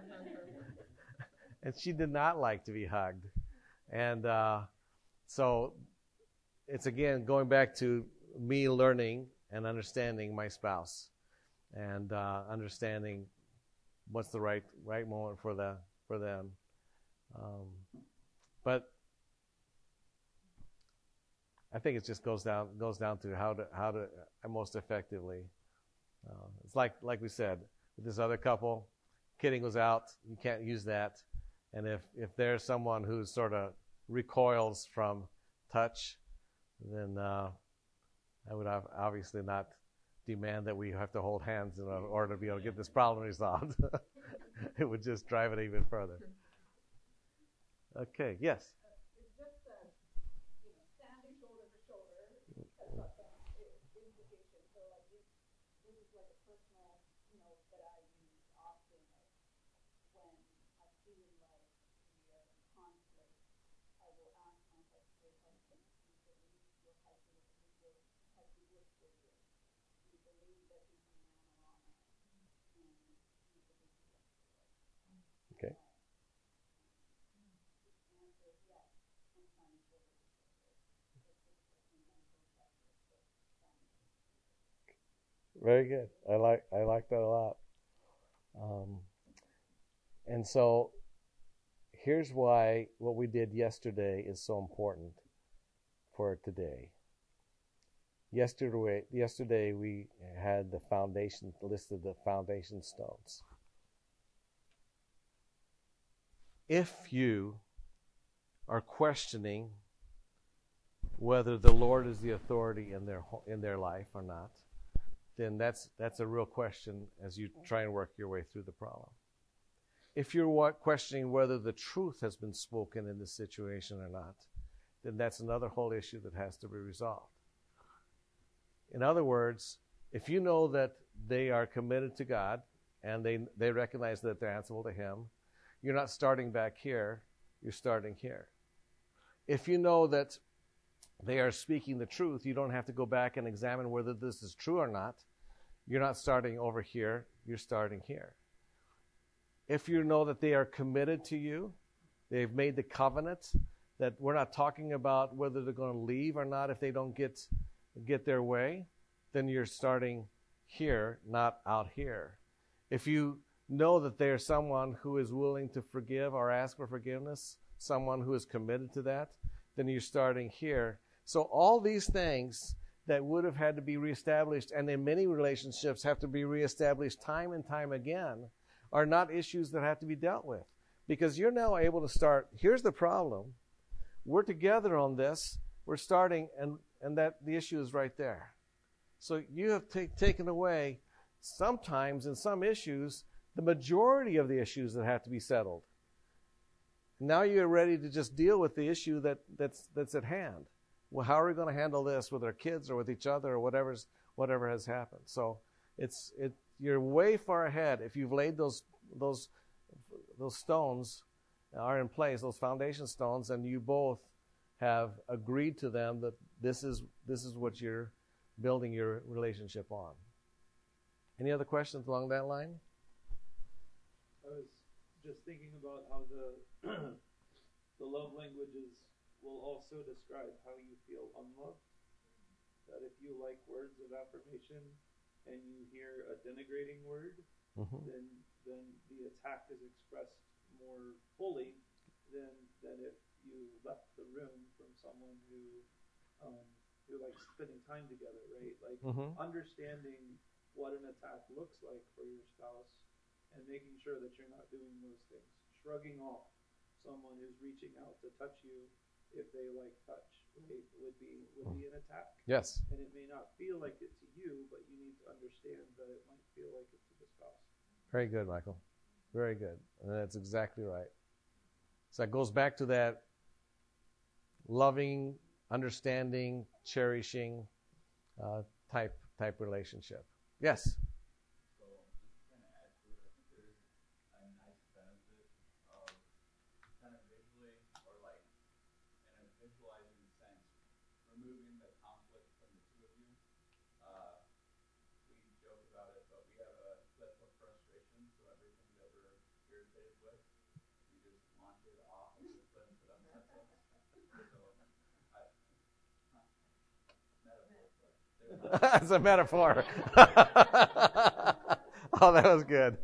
And she did not like to be hugged. And so it's, again, going back to me learning and understanding my spouse, and understanding what's the right moment for them. But I think it just goes down to how to most effectively. It's like we said with this other couple, kidding was out. You can't use that. And if there's someone who sort of recoils from touch, then I would obviously not demand that we have to hold hands in order to be able to get this problem resolved. It would just drive it even further. Okay, yes. It's just standing shoulder to shoulder has got some implications. So like this is like a personal note that I use often. Like when I feel like we are in conflict, I will ask my husband, do you believe your husband has the wood for you? Do you believe that he's a man of honor? And do you believe he loves the Lord? Okay. Very good. I like that a lot. And so here's why what we did yesterday is so important for today. Yesterday we had the foundation listed, the foundation stones. If you are questioning whether the Lord is the authority in their life or not, then that's a real question as you try and work your way through the problem. If you're questioning whether the truth has been spoken in this situation or not, then that's another whole issue that has to be resolved. In other words, if you know that they are committed to God and they recognize that they're answerable to Him, you're not starting back here, you're starting here. If you know that they are speaking the truth, you don't have to go back and examine whether this is true or not. You're not starting over here, you're starting here. If you know that they are committed to you, they've made the covenant, that we're not talking about whether they're going to leave or not if they don't get their way, then you're starting here, not out here. If you know that they are someone who is willing to forgive or ask for forgiveness, someone who is committed to that, then you're starting here. So all these things that would have had to be reestablished, and in many relationships have to be reestablished time and time again, are not issues that have to be dealt with. Because you're now able to start, here's the problem. We're together on this. We're starting, and that the issue is right there. So you have taken away, sometimes in some issues, the majority of the issues that have to be settled. Now you're ready to just deal with the issue that's at hand. Well, how are we going to handle this with our kids or with each other or whatever has happened? So you're way far ahead if you've laid those stones are in place, those foundation stones, and you both have agreed to them that this is what you're building your relationship on. Any other questions along that line? I was just thinking about how the love languages will also describe how you feel unloved. That if you like words of affirmation and you hear a denigrating word, then the attack is expressed more fully than if you left the room from someone who likes spending time together, right? Like understanding what an attack looks like for your spouse and making sure that you're not doing those things. Shrugging off someone who's reaching out to touch you if they like touch, right, would be an attack. Yes. And it may not feel like it to you, but you need to understand that it might feel like it to the spouse. Very good, Michael. Very good. And that's exactly right. So that goes back to that loving, understanding, cherishing type relationship. Yes. So just to kind of add to it, I think there's a nice benefit of kind of visually, or like in a visualizing sense, removing the conflict from the two of you. We joke about it, but we have a clip of frustration, so everything that we're irritated with, we just launch it off of the clip that upsets us. That's a metaphor. Oh, that was good.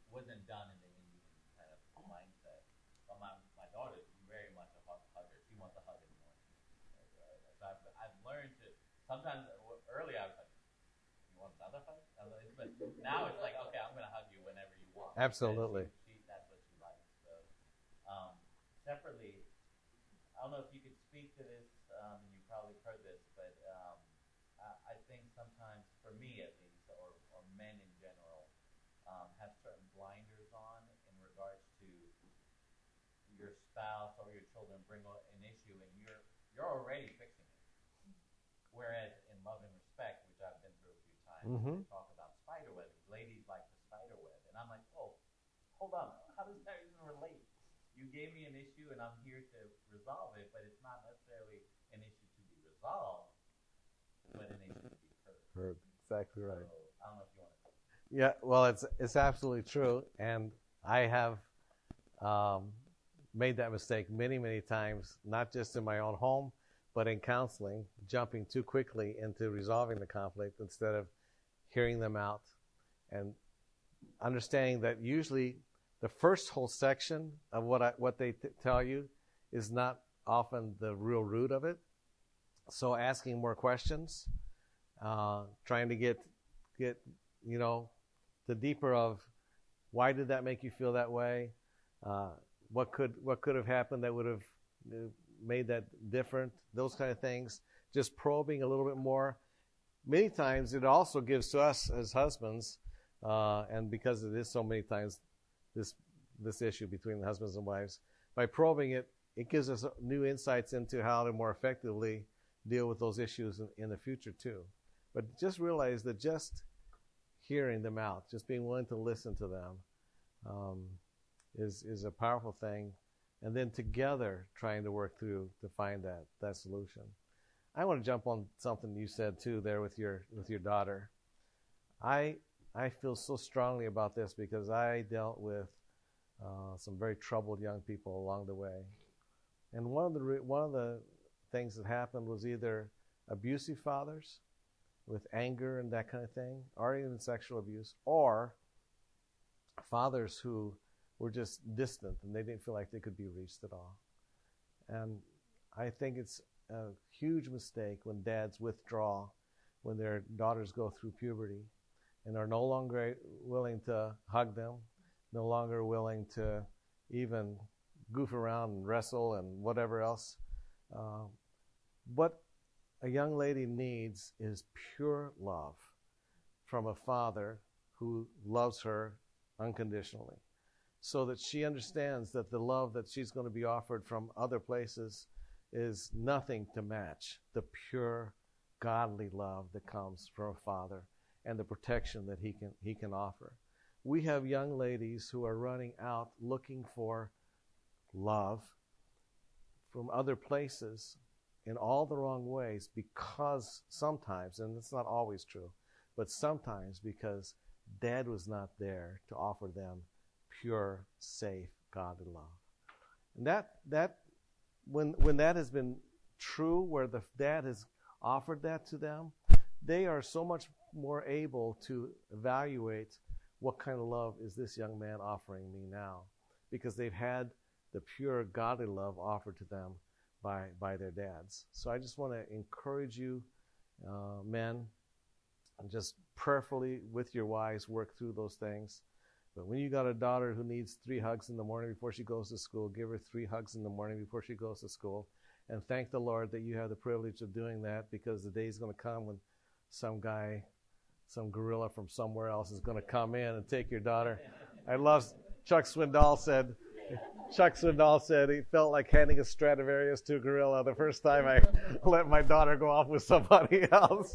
wasn't done in the Indian kind of mindset. But my daughter is very much a hugger. She wants a hug in the morning. So I've learned to, sometimes early I was like, you want another hug? But now it's like, okay, I'm going to hug you whenever you want. Absolutely. That's what she likes. So, separately, I don't know if you could speak to this, and you probably heard this, but I think sometimes, for me at least, or men in general, have certain blinders on in regards to your spouse or your children bring an issue, and you're already fixing it. Whereas in Love and Respect, which I've been through a few times, they talk about spider web. Ladies like the spider web, and I'm like, oh, hold on, how does that even relate? You gave me an issue, and I'm here to resolve it, but it's not necessarily an issue to be resolved, but an issue to be heard. Heard. Exactly right. So, I don't know if you want to. Yeah, well, it's absolutely true, and I have made that mistake many, many times, not just in my own home, but in counseling, jumping too quickly into resolving the conflict instead of hearing them out and understanding that usually the first whole section of what they tell you is not often the real root of it. So asking more questions, trying to get the deeper of why did that make you feel that way? What could have happened that would have made that different? Those kind of things. Just probing a little bit more. Many times it also gives to us as husbands, and because it is so many times this issue between the husbands and wives, by probing it, it gives us new insights into how to more effectively deal with those issues in the future too. But just realize that just hearing them out, just being willing to listen to them, is a powerful thing. And then together trying to work through to find that solution. I want to jump on something you said too there with your daughter. I feel so strongly about this because I dealt with some very troubled young people along the way, and one of the things that happened was either abusive fathers with anger and that kind of thing, or even sexual abuse, or fathers who were just distant and they didn't feel like they could be reached at all. And I think it's a huge mistake when dads withdraw when their daughters go through puberty and are no longer willing to hug them, no longer willing to even goof around and wrestle and whatever else. What a young lady needs is pure love from a father who loves her unconditionally, so that she understands that the love that she's going to be offered from other places is nothing to match the pure, godly love that comes from a father and the protection that he can offer. We have young ladies who are running out looking for love from other places in all the wrong ways, because sometimes, and it's not always true, but sometimes because dad was not there to offer them pure, safe, godly love. And that when that has been true, where the dad has offered that to them, they are so much more able to evaluate what kind of love is this young man offering me now, because they've had the pure, godly love offered to them by their dads. So I just want to encourage you, men, and just prayerfully with your wives work through those things. But when you got a daughter who needs 3 hugs in the morning before she goes to school, give her 3 hugs in the morning before she goes to school. And thank the Lord that you have the privilege of doing that, because the day is going to come when some guy, some gorilla from somewhere else is going to come in and take your daughter. I love Chuck Swindoll said he felt like handing a Stradivarius to a gorilla the first time I let my daughter go off with somebody else.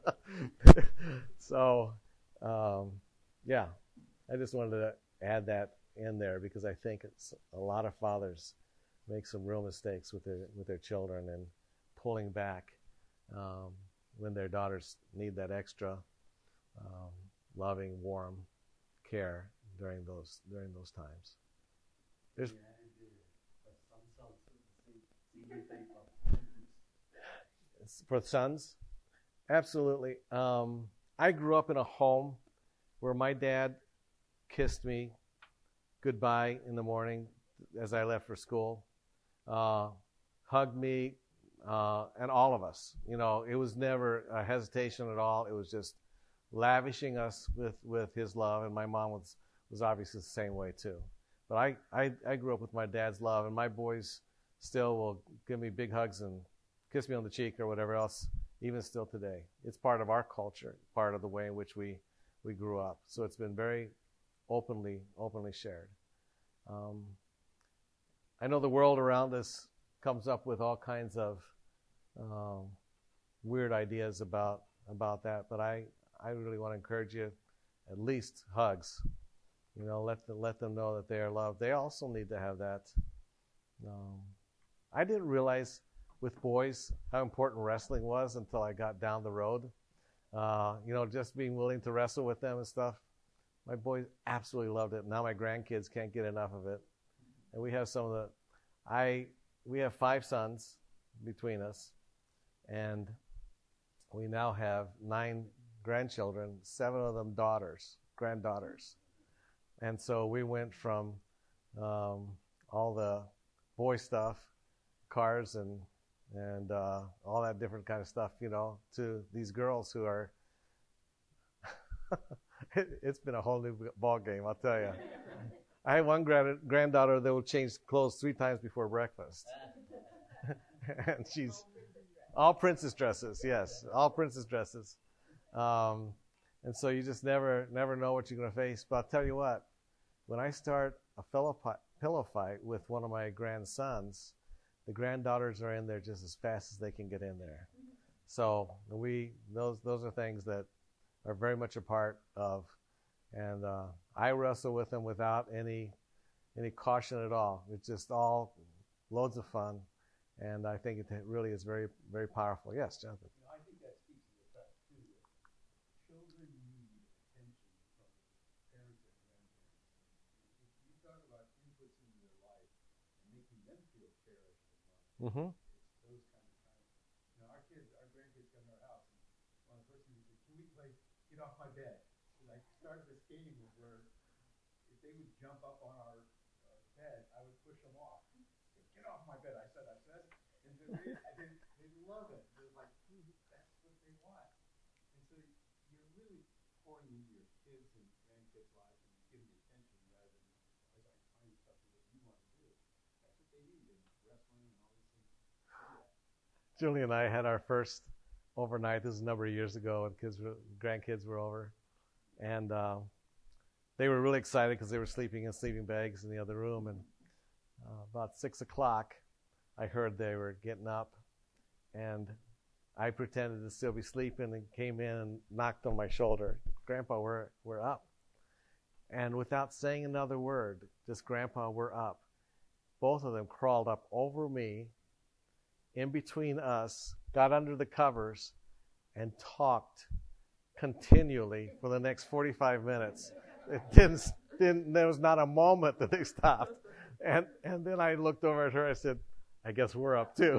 So, yeah, I just wanted to add that in there, because I think it's a lot of fathers make some real mistakes with their children and pulling back when their daughters need that extra loving, warm care during those times. There's for sons, absolutely. I grew up in a home where my dad kissed me goodbye in the morning as I left for school, hugged me, and all of us. You know, it was never a hesitation at all. It was just lavishing us with his love, and my mom was obviously the same way too. But I grew up with my dad's love, and my boys still will give me big hugs and kiss me on the cheek or whatever else, even still today. It's part of our culture, part of the way in which we grew up. So it's been very openly shared. I know the world around us comes up with all kinds of weird ideas about that, but I really want to encourage you, at least hugs. You know, let them know that they are loved. They also need to have that. I didn't realize with boys how important wrestling was until I got down the road. You know, just being willing to wrestle with them and stuff. My boys absolutely loved it. Now my grandkids can't get enough of it. And we have we have 5 sons between us, and we now have 9 grandchildren, 7 of them granddaughters. And so we went from all the boy stuff, cars and all that different kind of stuff, you know, to these girls who are it's been a whole new ball game, I'll tell you. I have one granddaughter that will change clothes 3 times before breakfast. And she's all princess dresses, yes, all princess dresses. And so you just never know what you're going to face. But I'll tell you what, when I start a pillow fight with one of my grandsons, the granddaughters are in there just as fast as they can get in there. So those are things that are very much a part of, and I wrestle with them without any caution at all. It's just all loads of fun, and I think it really is very, very powerful. Yes, Jonathan. You know, I think that speaks to the fact too that children need attention from parents and grandparents. If you talk about inputs into their life and making them feel cherished and loved, it's those kind of times. You know, our grandkids come to our house, and one of the first things we said, "Can we play Get Off My Bed?" And I started this game where if they would jump up on our bed, I would push them off. Get off my bed, I said. And they love it. They're like, that's what they want. And so you're really pouring into your kids' and grandkids' lives and giving attention rather than, as I find stuff that you want to do. That's what they need in wrestling and all these things. Julie and I had our first overnight. This is a number of years ago, and grandkids were over. And they were really excited because they were sleeping in sleeping bags in the other room. And about 6 o'clock, I heard they were getting up, and I pretended to still be sleeping and came in and knocked on my shoulder. "Grandpa, we're up." And without saying another word, just, "Grandpa, we're up." Both of them crawled up over me, in between us, got under the covers, and talked continually for the next 45 minutes. There was not a moment that they stopped. And then I looked over at her. I said, "I guess we're up too."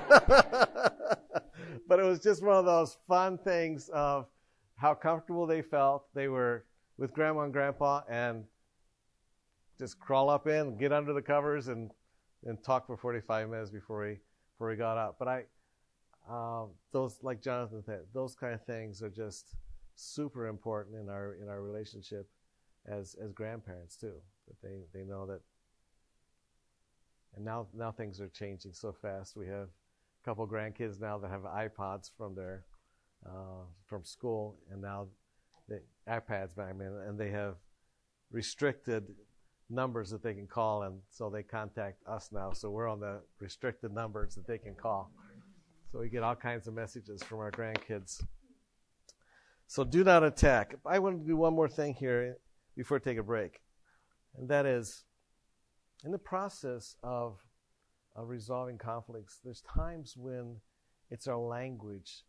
But it was just one of those fun things of how comfortable they felt. They were with Grandma and Grandpa, and just crawl up in, get under the covers, and talk for 45 minutes before we got up. But those, like Jonathan said, those kind of things are just super important in our relationship as grandparents too. That they know that. And now things are changing so fast. We have a couple grandkids now that have iPods from school, and now the iPads, and they have restricted numbers that they can call, and so they contact us now. So we're on the restricted numbers that they can call. So we get all kinds of messages from our grandkids. So do not attack. I want to do one more thing here before I take a break, and that is, in the process of resolving conflicts, there's times when it's our language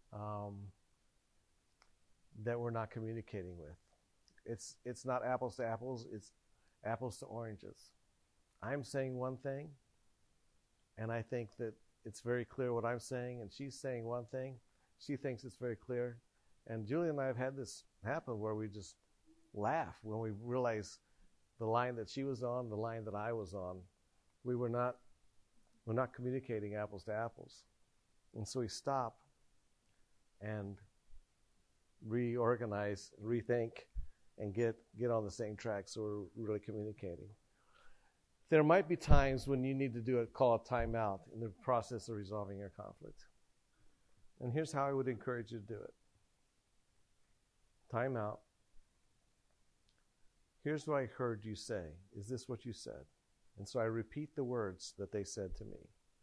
that we're not communicating with. It's not apples to apples, it's apples to oranges. I'm saying one thing, and I think that it's very clear what I'm saying, and she's saying one thing. She thinks it's very clear. And Julie and I have had this happen where we just laugh when we realize the line that she was on, the line that I was on, we're not communicating apples to apples. And so we stop and reorganize, rethink, and get on the same track so we're really communicating. There might be times when you need to call a timeout in the process of resolving your conflict. And here's how I would encourage you to do it. Timeout. Here's what I heard you say. Is this what you said? And so I repeat the words that they said to me.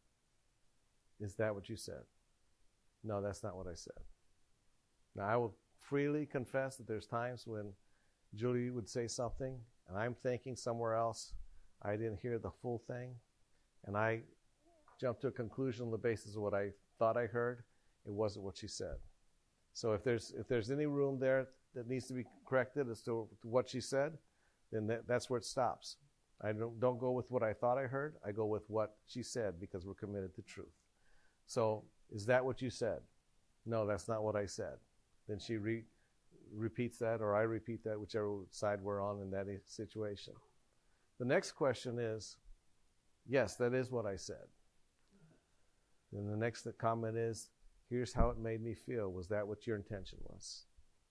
Is that what you said? No, that's not what I said. Now, I will freely confess that there's times when Julie would say something, and I'm thinking somewhere else. I didn't hear the full thing, and I jumped to a conclusion on the basis of what I thought I heard. It wasn't what she said. So if there's any room there that needs to be corrected as to what she said, then that's where it stops. I don't go with what I thought I heard. I go with what she said because we're committed to truth. So is that what you said? No, that's not what I said. Then she repeats that, or I repeat that, whichever side we're on in that situation. The next question is, yes, that is what I said. Then the next comment is, here's how it made me feel. Was that what your intention was?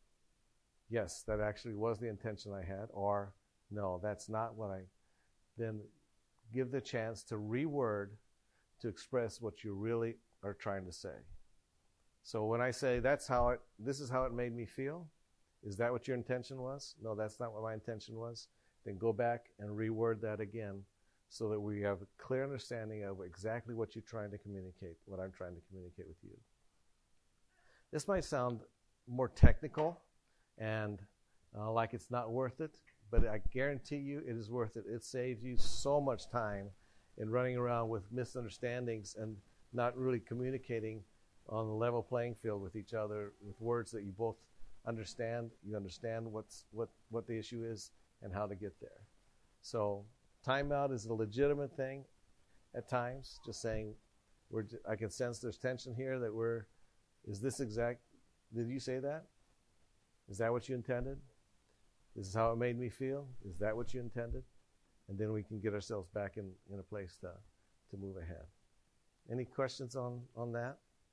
Yes, that actually was the intention I had. Or, no, that's not what I... Then give the chance to reword, to express what you really are trying to say. So when I say, this is how it made me feel, is that what your intention was? No, that's not what my intention was. Then go back and reword that again so that we have a clear understanding of exactly what you're trying to communicate, what I'm trying to communicate with you. This might sound more technical and like it's not worth it, but I guarantee you it is worth it. It saves you so much time in running around with misunderstandings and not really communicating on the level playing field with each other with words that you both understand. You understand what the issue is and how to get there. So timeout is a legitimate thing at times. Just saying, I can sense there's tension here that is this exact, did you say that? Is that what you intended? This is how it made me feel? Is that what you intended? And then we can get ourselves back in a place to move ahead. Any questions on that?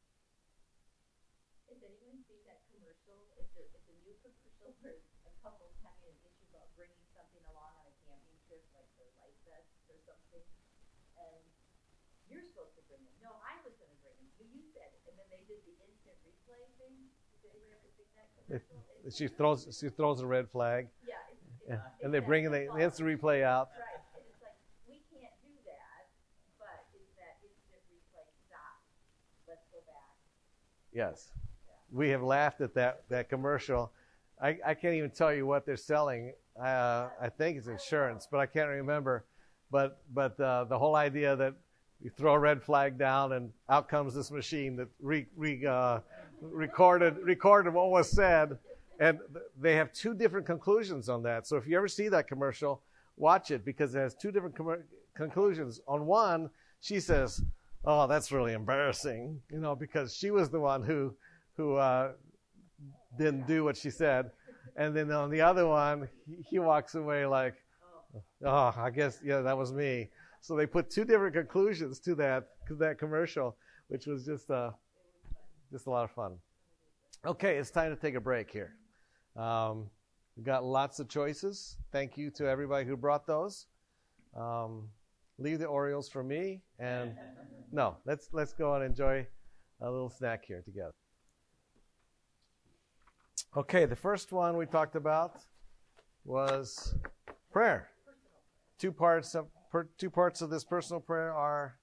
Has anyone seen that commercial? It's a new commercial where a couple's having an issue about bringing something along on a camping trip, like their life vests or something. And you're supposed to bring them. No, I was going to bring them. You said it. And then they did the instant replay thing. Did anyone ever see that commercial? She throws a red flag. Yeah. And they bring the instant replay out. Right. And it's like, we can't do that, but is that instant replay stop? Let's go back. Yes. We have laughed at that commercial. I can't even tell you what they're selling. I think it's insurance, but I can't remember. But the whole idea that you throw a red flag down and out comes this machine that recorded what was said. And they have two different conclusions on that. So if you ever see that commercial, watch it because it has two different conclusions. On one, she says, "Oh, that's really embarrassing," because she was the one who didn't do what she said. And then on the other one, he walks away like, "Oh, I guess that was me." So they put two different conclusions to that commercial, which was just a lot of fun. Okay, it's time to take a break here. We've got lots of choices. Thank you to everybody who brought those. Leave the Oreos for me, and no, let's go and enjoy a little snack here together. Okay, the first one we talked about was prayer. Two parts of this personal prayer are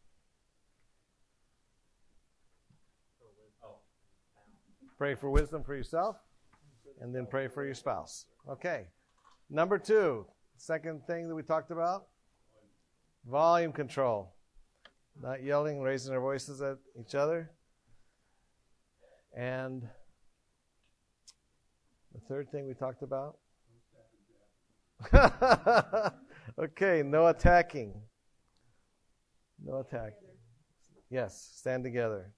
pray for wisdom for yourself, and then pray for your spouse. Okay. Number 2, second thing that we talked about, volume control. Not yelling, raising our voices at each other. And the third thing we talked about. Okay, no attacking. No attacking. Yes, stand together.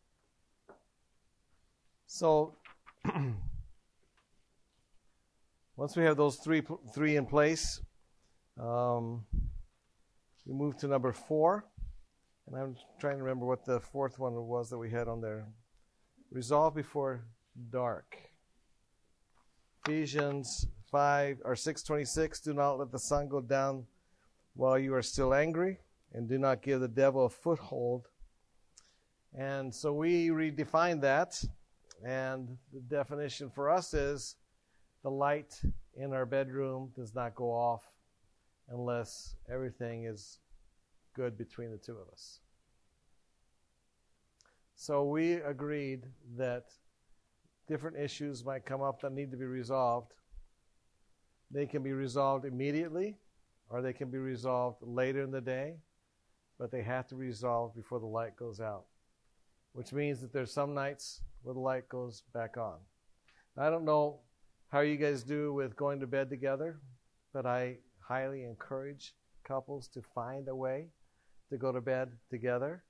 So, Once we have those three in place, we move to number 4. And I'm trying to remember what the fourth one was that we had on there. Resolve before dark. Ephesians 6:26. Do not let the sun go down while you are still angry, and do not give the devil a foothold. And so we redefine that, and the definition for us is the light in our bedroom does not go off unless everything is good between the two of us. So we agreed that different issues might come up that need to be resolved. They can be resolved immediately, or they can be resolved later in the day, but they have to be resolved before the light goes out, which means that there's some nights where the light goes back on. I don't know how you guys do with going to bed together, but I highly encourage couples to find a way to go to bed together.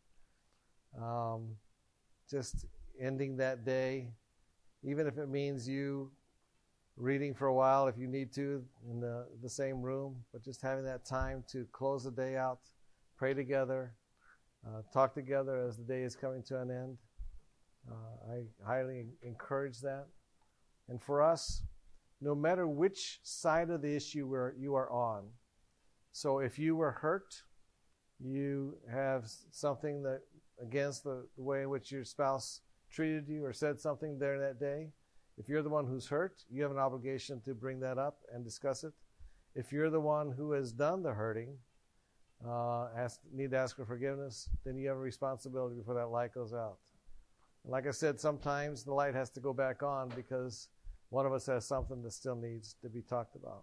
Just ending that day, even if it means you reading for a while if you need to in the same room, but just having that time to close the day out, pray together, talk together as the day is coming to an end. I highly encourage that. And for us, no matter which side of the issue you are on, so if you were hurt, you have something that against the way in which your spouse treated you or said something there that day, if you're the one who's hurt, you have an obligation to bring that up and discuss it. If you're the one who has done the hurting, need to ask for forgiveness, then you have a responsibility before that light goes out. Like I said, sometimes the light has to go back on because one of us has something that still needs to be talked about.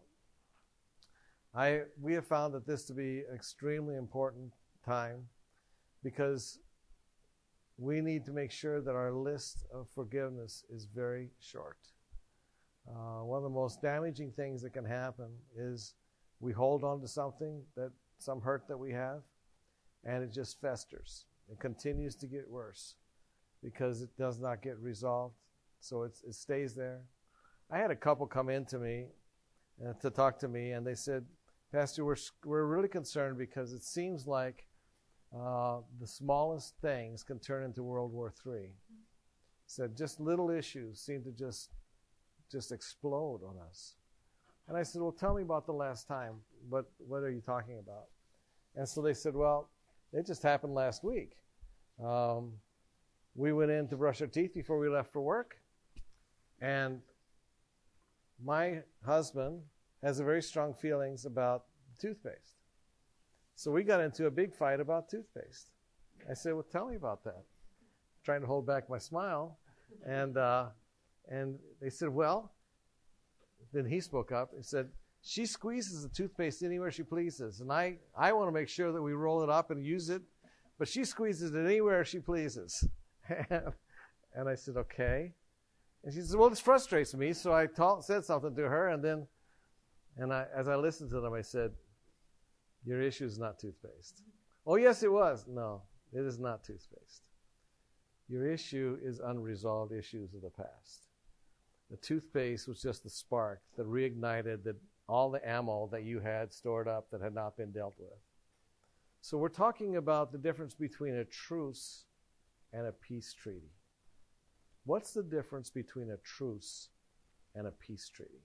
We have found that this to be an extremely important time because we need to make sure that our list of forgiveness is very short. One of the most damaging things that can happen is we hold on to something, some hurt that we have, and it just festers. It continues to get worse because it does not get resolved. So it stays there. I had a couple come in to me to talk to me, and they said, Pastor, we're really concerned because it seems like the smallest things can turn into World War III. Said just little issues seem to just explode on us. And I said, well, tell me about the last time. What are you talking about? And so they said, well, it just happened last week. We went in to brush our teeth before we left for work. And my husband has very strong feelings about toothpaste. So we got into a big fight about toothpaste. I said, well, tell me about that. Trying to hold back my smile. And they said, well, then he spoke up. He said, she squeezes the toothpaste anywhere she pleases. And I want to make sure that we roll it up and use it, but she squeezes it anywhere she pleases. And I said, okay. And she said, well, this frustrates me. So I said something to her, as I listened to them, I said, your issue is not toothpaste. Oh, yes, it was. No, it is not toothpaste. Your issue is unresolved issues of the past. The toothpaste was just the spark that reignited all the ammo that you had stored up that had not been dealt with. So we're talking about the difference between a truce and a peace treaty. What's the difference between a truce and a peace treaty?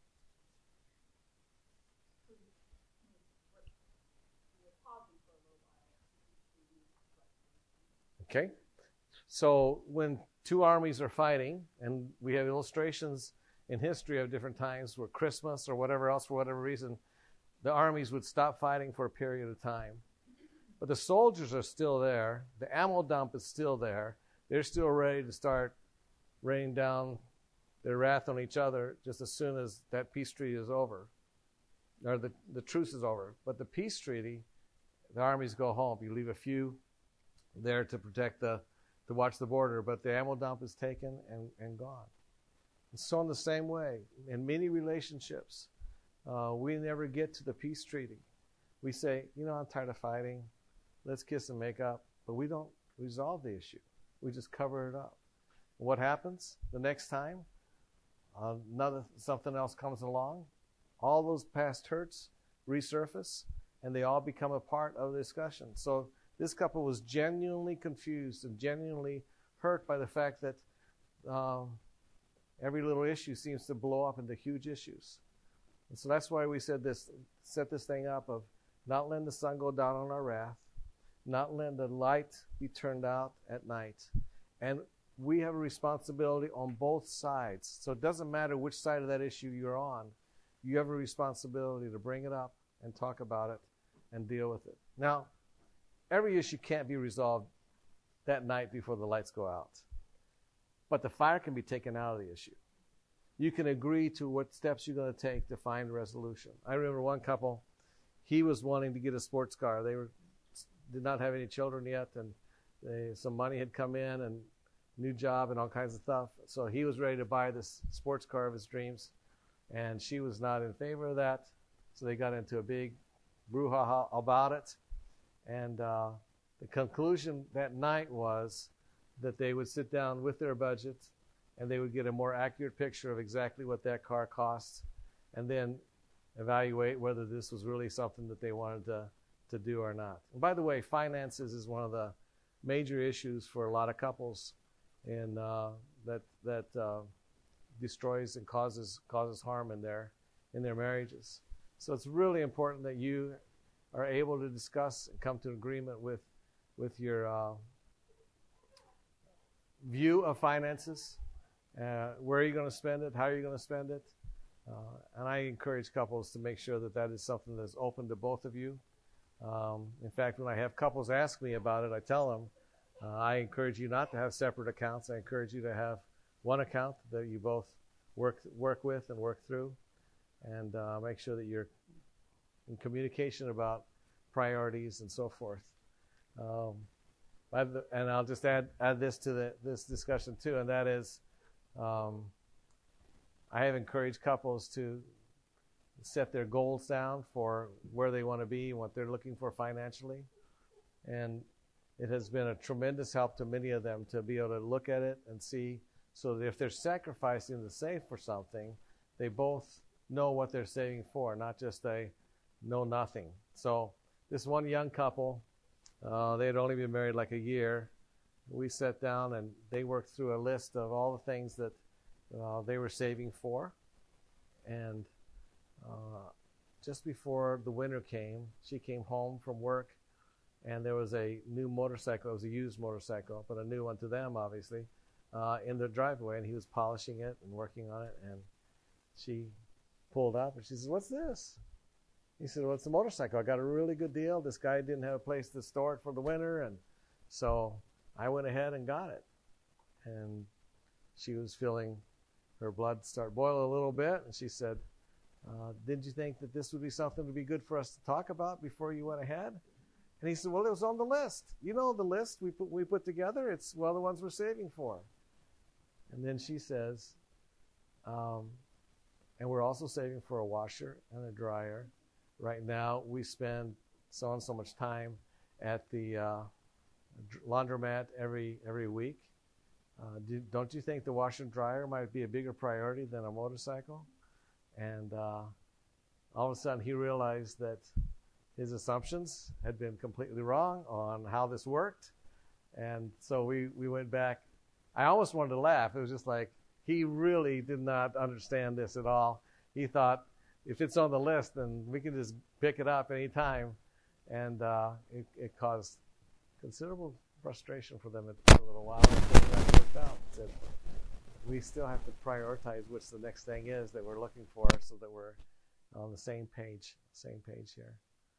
Okay? So when two armies are fighting, and we have illustrations in history of different times where Christmas or whatever else, for whatever reason, the armies would stop fighting for a period of time. But the soldiers are still there. The ammo dump is still there. They're still ready to start raining down their wrath on each other just as soon as that peace treaty is over, or the truce is over. But the peace treaty, the armies go home. You leave a few there to protect to watch the border, but the ammo dump is taken and gone. And so in the same way, in many relationships, we never get to the peace treaty. We say, I'm tired of fighting. Let's kiss and make up. But we don't resolve the issue. We just cover it up. What happens the next time? something else comes along, all those past hurts resurface, and they all become a part of the discussion. So this couple was genuinely confused and genuinely hurt by the fact that every little issue seems to blow up into huge issues. And so that's why we set this thing up of not letting the sun go down on our wrath, not letting the light be turned out at night. And we have a responsibility on both sides. So it doesn't matter which side of that issue you're on. You have a responsibility to bring it up and talk about it and deal with it. Now, every issue can't be resolved that night before the lights go out. But the fire can be taken out of the issue. You can agree to what steps you're going to take to find a resolution. I remember one couple, he was wanting to get a sports car. They did not have any children yet, and some money had come in, and new job and all kinds of stuff. So he was ready to buy this sports car of his dreams, and she was not in favor of that. So they got into a big brouhaha about it. And the conclusion that night was that they would sit down with their budget and they would get a more accurate picture of exactly what that car costs, and then evaluate whether this was really something that they wanted to do or not. And by the way, finances is one of the major issues for a lot of couples, and that destroys and causes harm in their marriages. So it's really important that you are able to discuss and come to an agreement with your view of finances. Where are you going to spend it? How are you going to spend it? And I encourage couples to make sure that is something that's open to both of you. In fact, when I have couples ask me about it, I tell them, I encourage you not to have separate accounts. I encourage you to have one account that you both work with and work through, and make sure that you're in communication about priorities and so forth. And I'll just add this to this discussion too, and that is, I have encouraged couples to set their goals down for where they want to be and what they're looking for financially. And it has been a tremendous help to many of them to be able to look at it and see, so that if they're sacrificing to save for something, they both know what they're saving for, not just a know nothing. So this one young couple, they had only been married like a year. We sat down and they worked through a list of all the things that they were saving for. And just before the winter came, she came home from work, and there was a new motorcycle. It was a used motorcycle, but a new one to them, obviously, in their driveway. And he was polishing it and working on it. And she pulled up and she said, "What's this?" He said, "Well, it's a motorcycle. I got a really good deal. This guy didn't have a place to store it for the winter, and so I went ahead and got it." And she was feeling her blood start boiling a little bit, and she said, "Didn't you think that this would be something to be good for us to talk about before you went ahead?" And he said, "Well, it was on the list. You know the list we put together. It's, well, the ones we're saving for." And then she says, "And we're also saving for a washer and a dryer. Right now, we spend so and so much time at the laundromat every week. Don't you think the washer and dryer might be a bigger priority than a motorcycle?" And all of a sudden, he realized that his assumptions had been completely wrong on how this worked. And so we went back. I almost wanted to laugh. It was just like, he really did not understand this at all. He thought, if it's on the list, then we can just pick it up any time. And it caused considerable frustration for them for a little while until that worked out. So we still have to prioritize which the next thing is that we're looking for, so that we're on the same page here.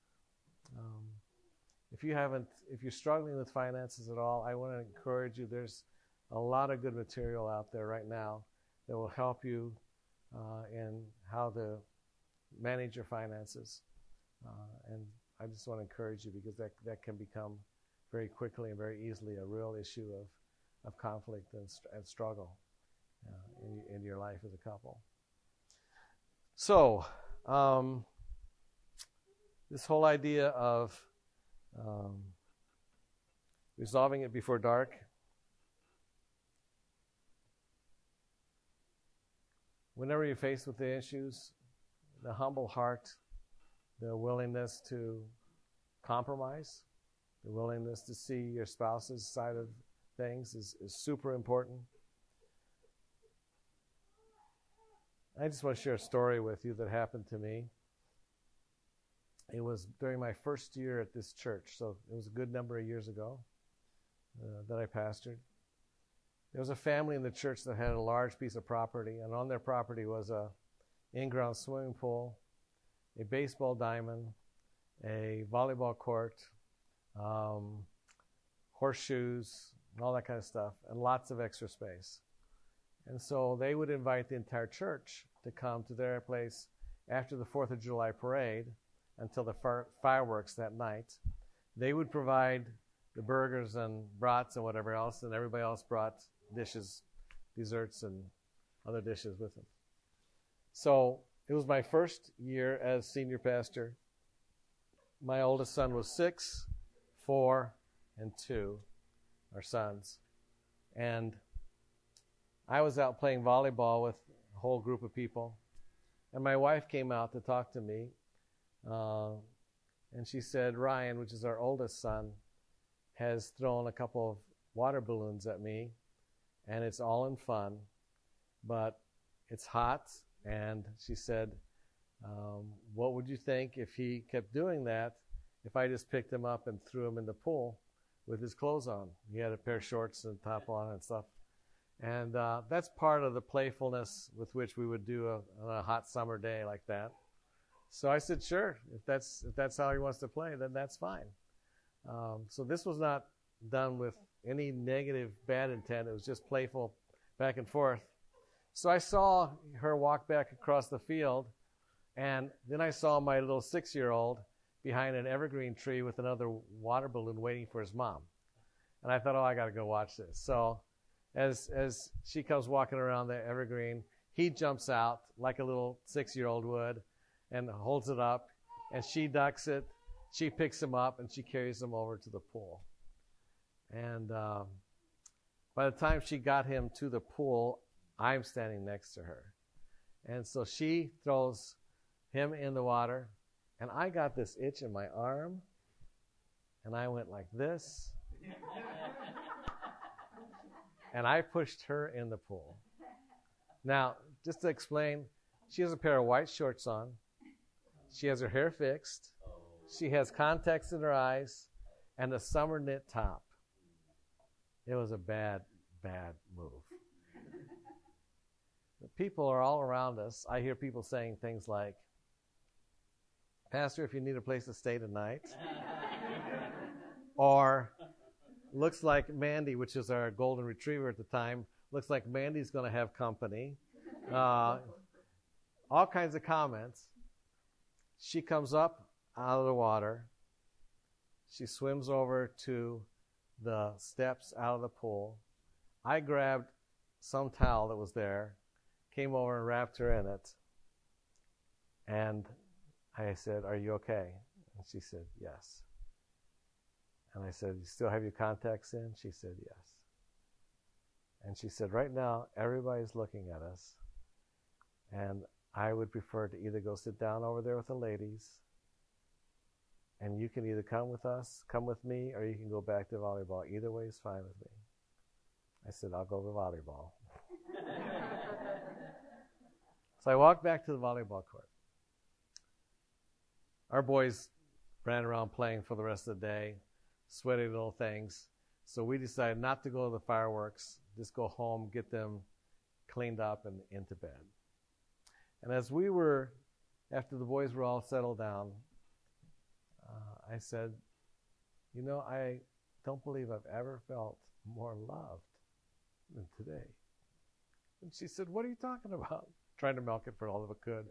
If you're struggling with finances at all, I want to encourage you. There's a lot of good material out there right now that will help you in how to manage your finances. And I just want to encourage you, because that can become very quickly and very easily a real issue of conflict and struggle in your life as a couple. So, this whole idea of resolving it before dark, whenever you're faced with the issues, the humble heart, the willingness to compromise, the willingness to see your spouse's side of things is super important. I just want to share a story with you that happened to me. It was during my first year at this church, so it was a good number of years ago that I pastored. There was a family in the church that had a large piece of property, and on their property was a in-ground swimming pool, a baseball diamond, a volleyball court, horseshoes, and all that kind of stuff, and lots of extra space. And so they would invite the entire church to come to their place after the 4th of July parade until the fireworks that night. They would provide the burgers and brats and whatever else, and everybody else brought dishes, desserts, and other dishes with them. So it was my first year as senior pastor. My oldest son was 6, 4, and 2, our sons. And I was out playing volleyball with a whole group of people. And my wife came out to talk to me. And she said, Ryan, which is our oldest son, has thrown a couple of water balloons at me. And it's all in fun. But it's hot. And she said, what would you think if he kept doing that, if I just picked him up and threw him in the pool with his clothes on? He had a pair of shorts and top on and stuff. And that's part of the playfulness with which we would do on a hot summer day like that. So I said, sure, if that's how he wants to play, then that's fine. So this was not done with any negative, bad intent. It was just playful back and forth. So I saw her walk back across the field, and then I saw my little 6-year-old behind an evergreen tree with another water balloon waiting for his mom. And I thought, I got to go watch this. So as she comes walking around the evergreen, he jumps out like a little 6-year-old would and holds it up, and she ducks it. She picks him up, and she carries him over to the pool. And by the time she got him to the pool, I'm standing next to her. And so she throws him in the water, and I got this itch in my arm, and I went like this. And I pushed her in the pool. Now, just to explain, she has a pair of white shorts on. She has her hair fixed. She has contacts in her eyes and a summer knit top. It was a bad, bad move. The people are all around us. I hear people saying things like, Pastor, if you need a place to stay tonight. Or, looks like Mandy, which is our golden retriever at the time, looks like Mandy's going to have company. All kinds of comments. She comes up out of the water. She swims over to the steps out of the pool. I grabbed some towel that was there, came over and wrapped her in it. And I said, are you okay? And she said, yes. And I said, you still have your contacts in? She said, yes. And she said, right now, everybody's looking at us. And I would prefer to either go sit down over there with the ladies, and you can either come with us, come with me, or you can go back to volleyball. Either way is fine with me. I said, I'll go to volleyball. So I walked back to the volleyball court. Our boys ran around playing for the rest of the day, sweaty little things. So we decided not to go to the fireworks, just go home, get them cleaned up and into bed. And as we were, after the boys were all settled down, I said, I don't believe I've ever felt more loved than today. And she said, what are you talking about? Trying to milk it for all of it could.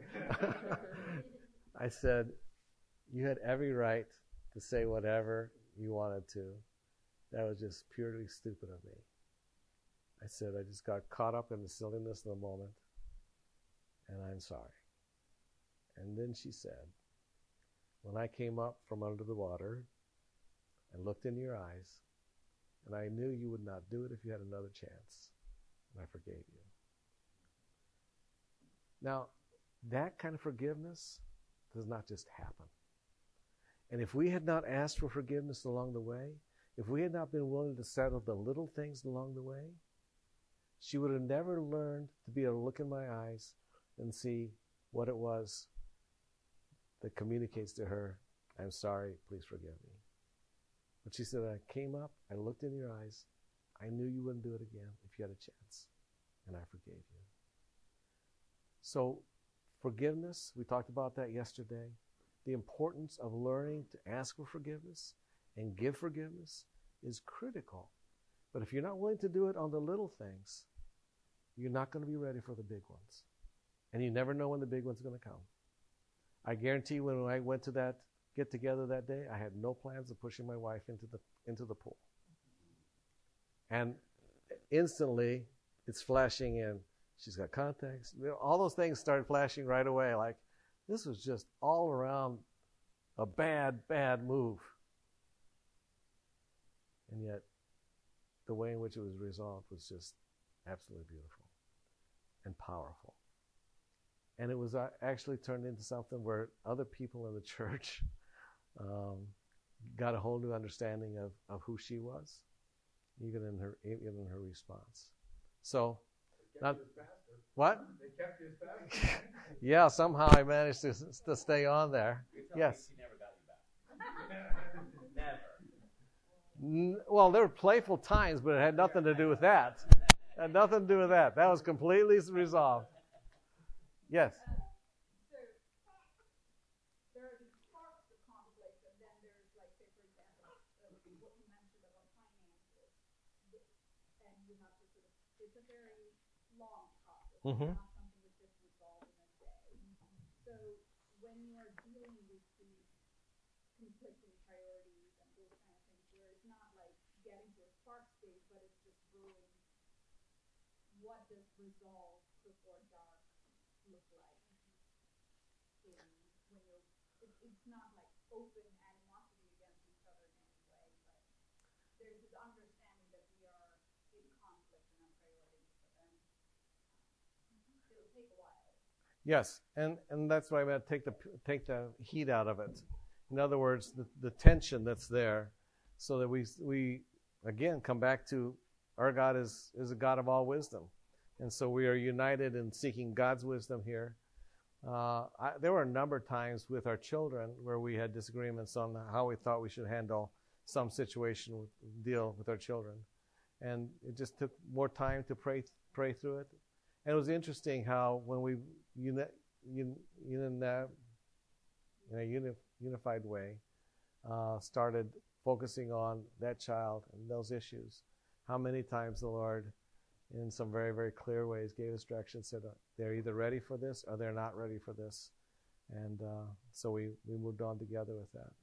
I said, you had every right to say whatever you wanted to. That was just purely stupid of me. I said, I just got caught up in the silliness of the moment, and I'm sorry. And then she said, when I came up from under the water and looked in your eyes, and I knew you would not do it if you had another chance, and I forgave you. Now, that kind of forgiveness does not just happen. And if we had not asked for forgiveness along the way, if we had not been willing to settle the little things along the way, she would have never learned to be able to look in my eyes and see what it was that communicates to her, I'm sorry, please forgive me. But she said, I came up, I looked in your eyes, I knew you wouldn't do it again if you had a chance, and I forgave you. So forgiveness, we talked about that yesterday. The importance of learning to ask for forgiveness and give forgiveness is critical. But if you're not willing to do it on the little things, you're not going to be ready for the big ones. And you never know when the big one's going to come. I guarantee when I went to that get-together that day, I had no plans of pushing my wife into the pool. And instantly, it's flashing in. She's got contacts. All those things started flashing right away. Like, this was just all around a bad, bad move. And yet, the way in which it was resolved was just absolutely beautiful and powerful. And it was actually turned into something where other people in the church got a whole new understanding of who she was, even in her response. So, not what? They kept you as pastor. Yeah, somehow I managed to stay on there. Yes. She never got you back. Never. Well, there were playful times, but it had nothing to do with that. It had nothing to do with that. That was completely resolved. Yes. So there are these sparks of conflict, and then there's, like, say, for example, what you mentioned about finances, and you have to sort of, it's a very long process. Mm-hmm. It's not something that just resolves in a day. So when you are dealing with these conflicting priorities and those kind of things, where it's not like getting to a spark stage, but it's just brewing, what does resolve before dark look like? When you're, it's not like open animosity against each other in any way, but there's this understanding that we are in conflict in our priorities, but then it'll take a while. Yes, and that's why I'm going to take the heat out of it. In other words, the tension that's there, so that we again come back to our God is a God of all wisdom, and so we are united in seeking God's wisdom here. There were a number of times with our children where we had disagreements on how we thought we should handle some situation, deal with our children, and it just took more time to pray through it. And it was interesting how when we in a unified way started focusing on that child and those issues, how many times the Lord, in some very, very clear ways, gave us direction, said they're either ready for this or they're not ready for this. And so we moved on together with that.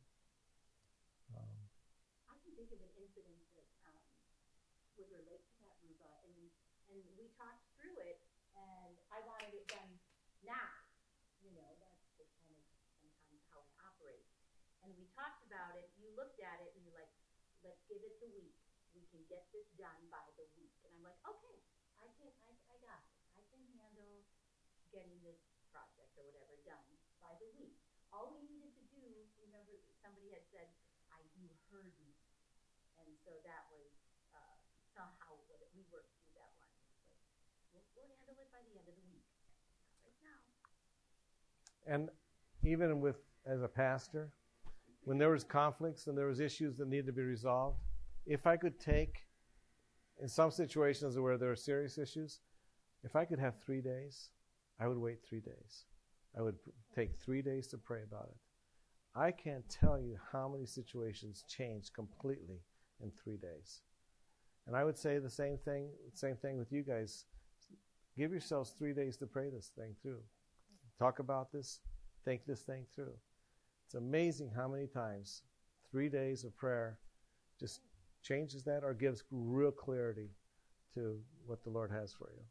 I can think of an incident that would relate to that, Ruba, and we talked through it, and I wanted it done now. You know, that's just kind of sometimes how I operate. And we talked about it, you looked at it, and you're like, let's give it the week. We can get this done by the week. And I'm like, okay, I got it. I can handle getting this project or whatever done by the week. All we needed to do, remember, somebody had said, you heard me. And so that was somehow what we worked through that one. We'll handle it by the end of the week. Not right now. And even with, as a pastor, when there was conflicts and there was issues that needed to be resolved, if I could take, in some situations where there are serious issues, if I could have 3 days, I would wait 3 days. I would take 3 days to pray about it. I can't tell you how many situations changed completely in 3 days. And I would say the same thing with you guys. Give yourselves 3 days to pray this thing through. Talk about this, think this thing through. It's amazing how many times 3 days of prayer just changes that or gives real clarity to what the Lord has for you.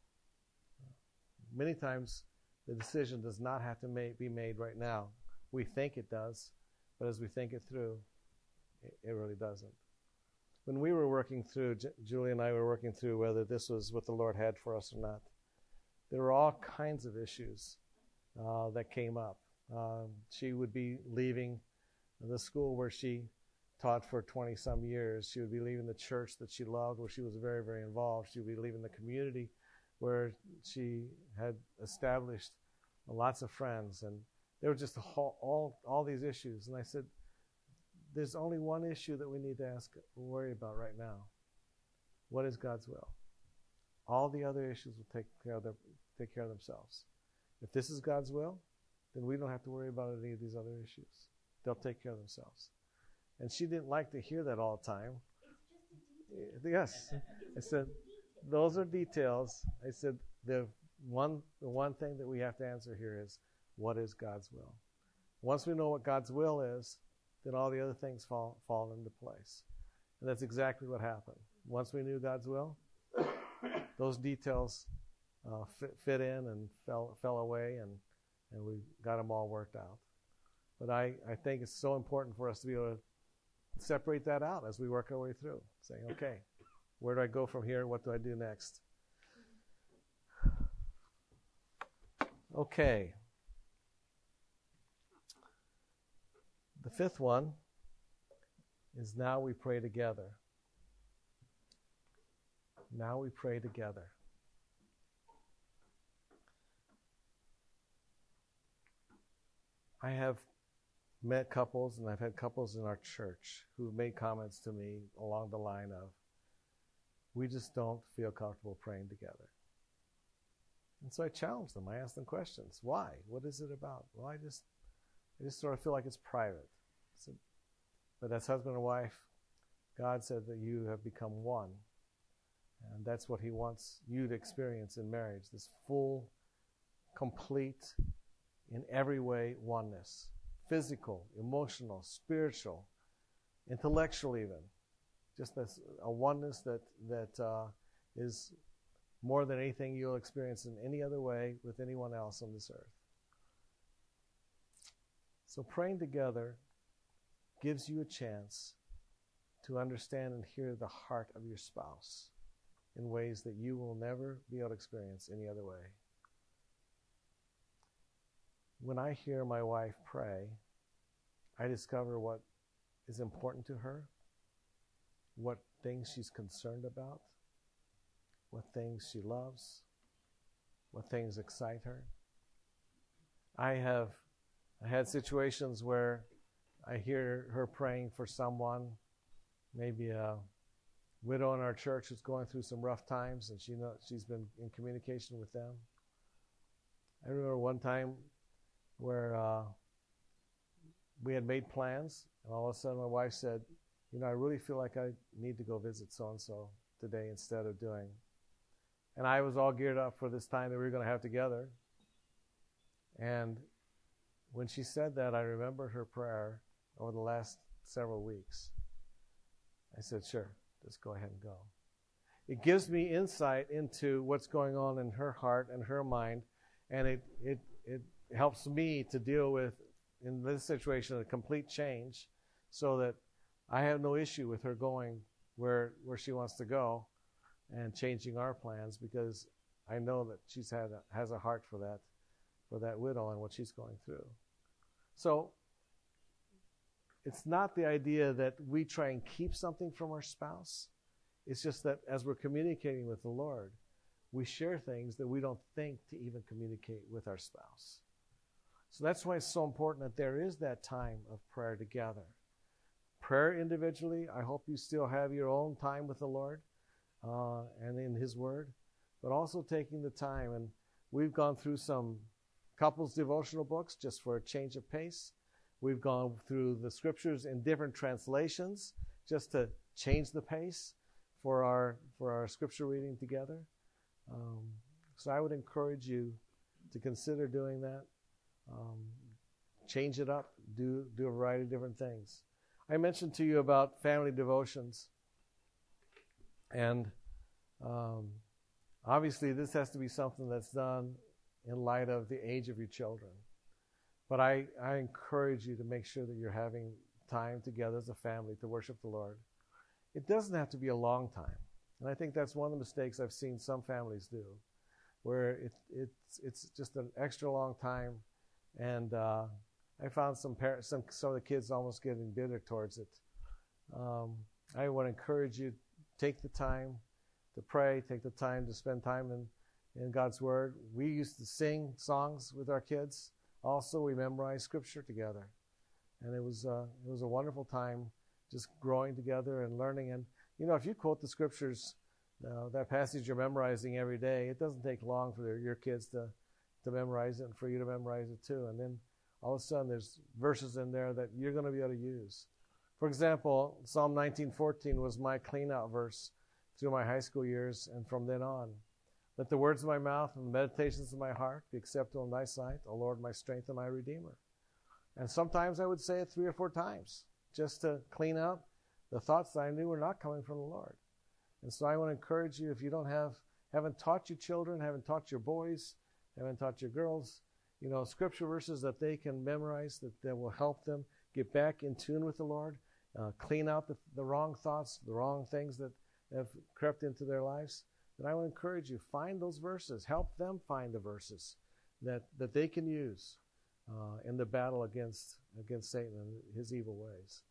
Many times the decision does not have to be made right now. We think it does, but as we think it through, it really doesn't. When we were working through, Julie and I were working through whether this was what the Lord had for us or not, there were all kinds of issues that came up. She would be leaving the school where she taught for 20-some years. She would be leaving the church that she loved, where she was very, very involved. She would be leaving the community where she had established lots of friends. And there were just all these issues. And I said, there's only one issue that we need to worry about right now. What is God's will? All the other issues will take care of themselves. If this is God's will, then we don't have to worry about any of these other issues. They'll take care of themselves. And she didn't like to hear that all the time. It's just a detail. Yes. I said, those are details. I said, the one thing that we have to answer here is, what is God's will? Once we know what God's will is, then all the other things fall into place. And that's exactly what happened. Once we knew God's will, those details fit in and fell away, and we got them all worked out. But I think it's so important for us to be able to separate that out as we work our way through, saying, okay, where do I go from here? What do I do next? Okay. The fifth one is now we pray together. Now we pray together. I have met couples, and I've had couples in our church who made comments to me along the line of, we just don't feel comfortable praying together. And so I challenged them. I asked them questions. Why? What is it about? Well, I just sort of feel like it's private. So, but as husband and wife, God said that you have become one. And that's what he wants you to experience in marriage, this full, complete, in every way, oneness. Physical, emotional, spiritual, intellectual even. Just a oneness that is more than anything you'll experience in any other way with anyone else on this earth. So praying together gives you a chance to understand and hear the heart of your spouse in ways that you will never be able to experience any other way. When I hear my wife pray, I discover what is important to her, what things she's concerned about, what things she loves, what things excite her. I had situations where I hear her praying for someone, maybe a widow in our church who's going through some rough times, and she's been in communication with them. I remember one time where we had made plans, and all of a sudden my wife said, I really feel like I need to go visit so-and-so today instead of doing. And I was all geared up for this time that we were going to have together. And when she said that, I remembered her prayer over the last several weeks. I said, sure, just go ahead and go. It gives me insight into what's going on in her heart and her mind, and it helps me to deal with, in this situation, a complete change so that I have no issue with her going where she wants to go and changing our plans, because I know that she's has a heart for that widow and what she's going through. So it's not the idea that we try and keep something from our spouse. It's just that as we're communicating with the Lord, we share things that we don't think to even communicate with our spouse. So that's why it's so important that there is that time of prayer together. Prayer individually, I hope you still have your own time with the Lord and in His Word, but also taking the time. And we've gone through some couples devotional books just for a change of pace. We've gone through the scriptures in different translations just to change the pace for our scripture reading together. So I would encourage you to consider doing that. Change it up. Do a variety of different things. I mentioned to you about family devotions. And obviously this has to be something that's done in light of the age of your children. But I encourage you to make sure that you're having time together as a family to worship the Lord. It doesn't have to be a long time. And I think that's one of the mistakes I've seen some families do. where it's just an extra long time, and I found some of the kids almost getting bitter towards it. I want to encourage you, take the time to pray, take the time to spend time in God's Word. We used to sing songs with our kids. Also, we memorized Scripture together, and it was a wonderful time, just growing together and learning. And if you quote the Scriptures, that passage you're memorizing every day, it doesn't take long for your kids to memorize it and for you to memorize it too. And then all of a sudden, there's verses in there that you're going to be able to use. For example, Psalm 19:14 was my clean-out verse through my high school years and from then on. Let the words of my mouth and the meditations of my heart be acceptable in thy sight, O Lord, my strength and my redeemer. And sometimes I would say it 3 or 4 times just to clean up the thoughts that I knew were not coming from the Lord. And so I want to encourage you, if you haven't taught your children, haven't taught your boys, haven't taught your girls, scripture verses that they can memorize that will help them get back in tune with the Lord, clean out the wrong thoughts, the wrong things that have crept into their lives, then I want to encourage you, find those verses. Help them find the verses that they can use in the battle against Satan and his evil ways.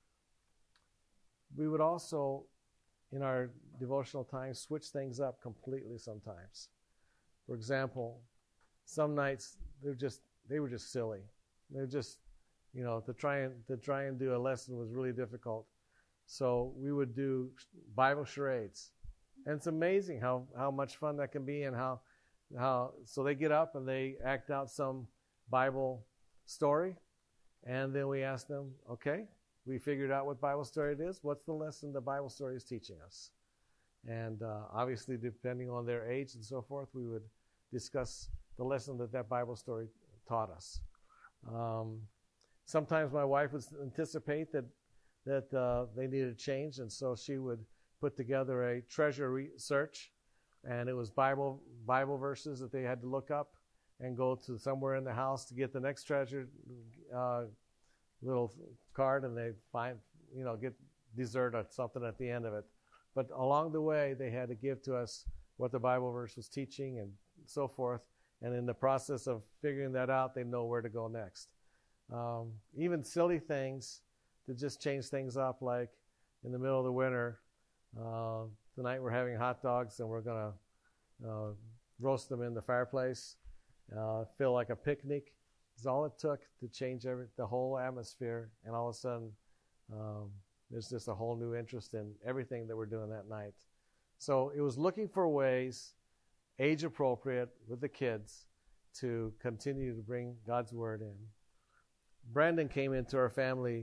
We would also, in our devotional time, switch things up completely sometimes. For example, some nights they were just silly. They're just, to try and do a lesson was really difficult. So we would do Bible charades. And it's amazing how much fun that can be, and how so they get up and they act out some Bible story, and then we ask them, okay, we figured out what Bible story it is. What's the lesson the Bible story is teaching us? And obviously, depending on their age and so forth, we would discuss the lesson that Bible story taught us. Sometimes my wife would anticipate that they needed a change, and so she would put together a treasure search, and it was Bible verses that they had to look up and go to somewhere in the house to get the next treasure little card, and they get dessert or something at the end of it. But along the way, they had to give to us what the Bible verse was teaching and so forth. And in the process of figuring that out, they know where to go next. Even silly things to just change things up, like in the middle of the winter, tonight we're having hot dogs and we're going to roast them in the fireplace, feel like a picnic. It's all it took to change the whole atmosphere, and all of a sudden there's just a whole new interest in everything that we're doing that night. So it was looking for ways, age appropriate with the kids, to continue to bring God's Word in. Brandon came into our family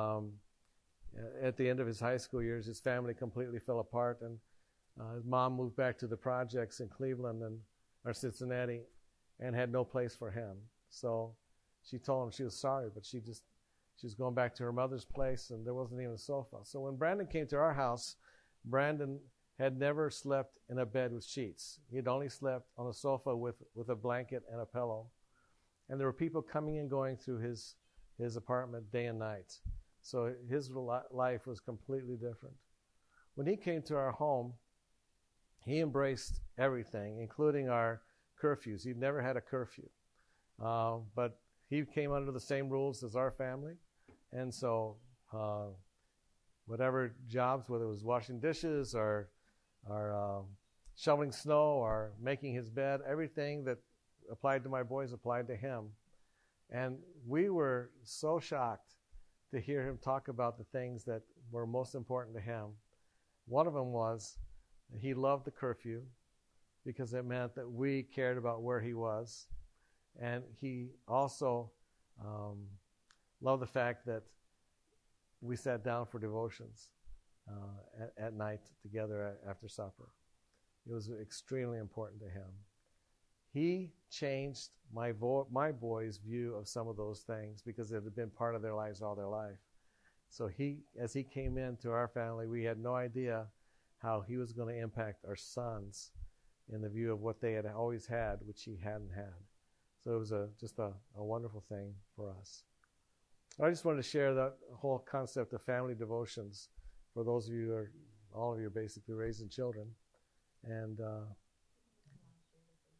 at the end of his high school years. His family completely fell apart, and his mom moved back to the projects in Cleveland or Cincinnati and had no place for him. So she told him she was sorry, but she was going back to her mother's place, and there wasn't even a sofa. So when Brandon came to our house, Brandon had never slept in a bed with sheets. He had only slept on a sofa with a blanket and a pillow. And there were people coming and going through his apartment day and night. So his life was completely different. When he came to our home, he embraced everything, including our curfews. He'd never had a curfew. But he came under the same rules as our family. And so whatever jobs, whether it was washing dishes or shoveling snow or making his bed, everything that applied to my boys applied to him. And we were so shocked to hear him talk about the things that were most important to him. One of them was that he loved the curfew because it meant that we cared about where he was. And he also loved the fact that we sat down for devotions at night together after supper. It was extremely important to him. He changed my boys' view of some of those things because it had been part of their lives all their life. So as he came into our family, we had no idea how he was going to impact our sons in the view of what they had always had, which he hadn't had. So it was just a wonderful thing for us. I just wanted to share that whole concept of family devotions for those of you all of you are basically raising children. And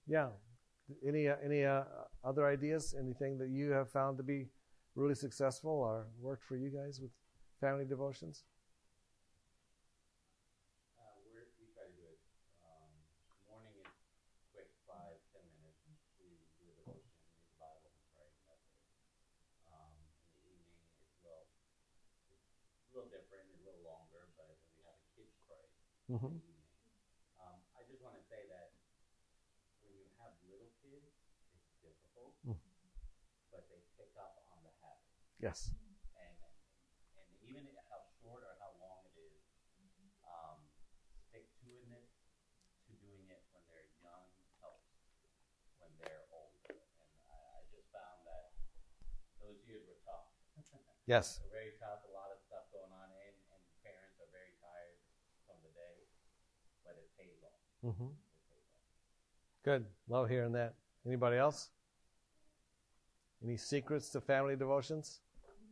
Yeah. Any other ideas? Anything that you have found to be really successful or worked for you guys with family devotions? We try to do it. Morning is quick, 5-10 minutes. We do a devotion, read the Bible, and pray. And that's it. In the evening, it's a little different, a little longer, but we have the kids pray in the evening. I just want to say that when you have little kids, it's difficult, but they pick up on the habit. Yes. And even how short or how long it is, stick to it to doing it when they're young helps when they're older. And I just found that those years were tough. Yes. They're very tough, a lot of stuff going on, and parents are very tired from the day, but it pays off. Mm-hmm. Good. Love hearing that. Anybody else? Any secrets to family devotions?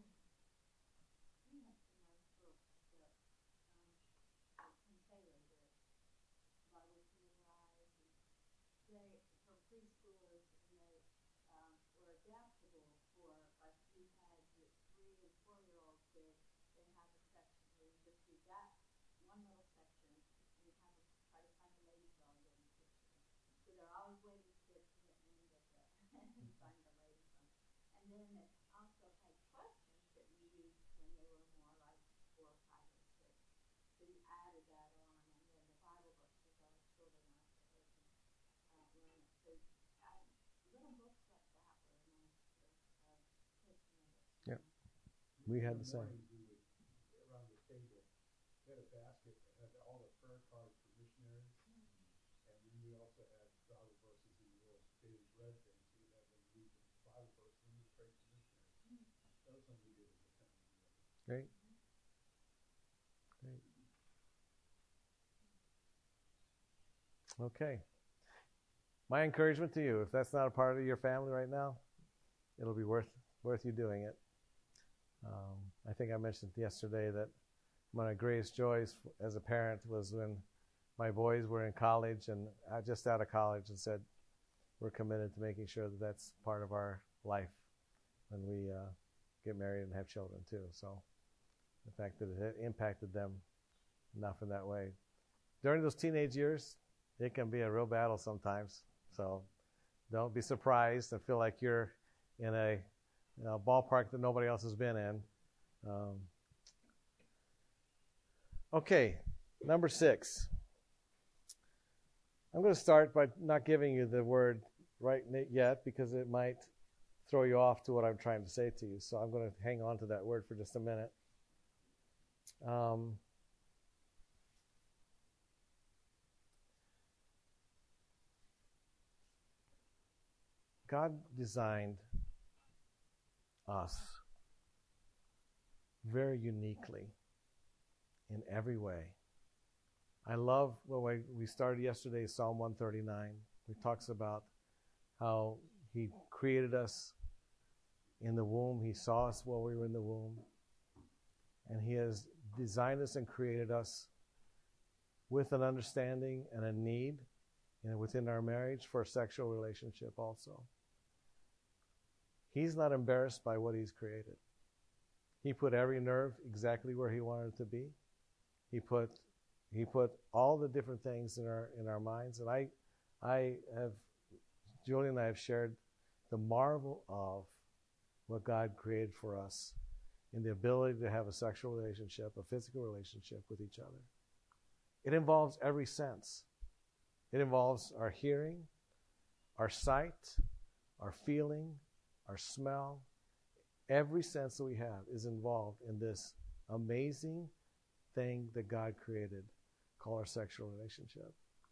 Yep. We had the same. We would, around the table, we had a basket that had all the prayer cards for missionaries, and then we also had Bible verses in the little daily bread thing, so we'd have them read the Bible verse and then we pray for missionaries. That was something we did as a family. Great. Great. Okay. My encouragement to you, if that's not a part of your family right now, it'll be worth you doing it. I think I mentioned yesterday that one of my greatest joys as a parent was when my boys were in college and just out of college and said, we're committed to making sure that that's part of our life when we get married and have children too. So the fact that it impacted them enough in that way. During those teenage years, it can be a real battle sometimes. So don't be surprised and feel like you're in a ballpark that nobody else has been in. Okay, number 6. I'm going to start by not giving you the word right yet because it might throw you off to what I'm trying to say to you. So I'm going to hang on to that word for just a minute. God designed us very uniquely in every way. I love what we started yesterday, Psalm 139. It talks about how He created us in the womb. He saw us while we were in the womb. And He has designed us and created us with an understanding and a need within our marriage for a sexual relationship also. He's not embarrassed by what He's created. He put every nerve exactly where He wanted it to be. He put all the different things in our minds. And Julie and I have shared the marvel of what God created for us in the ability to have a sexual relationship, a physical relationship with each other. It involves every sense. It involves our hearing, our sight, our feeling, our smell. Every sense that we have is involved in this amazing thing that God created called our sexual relationship.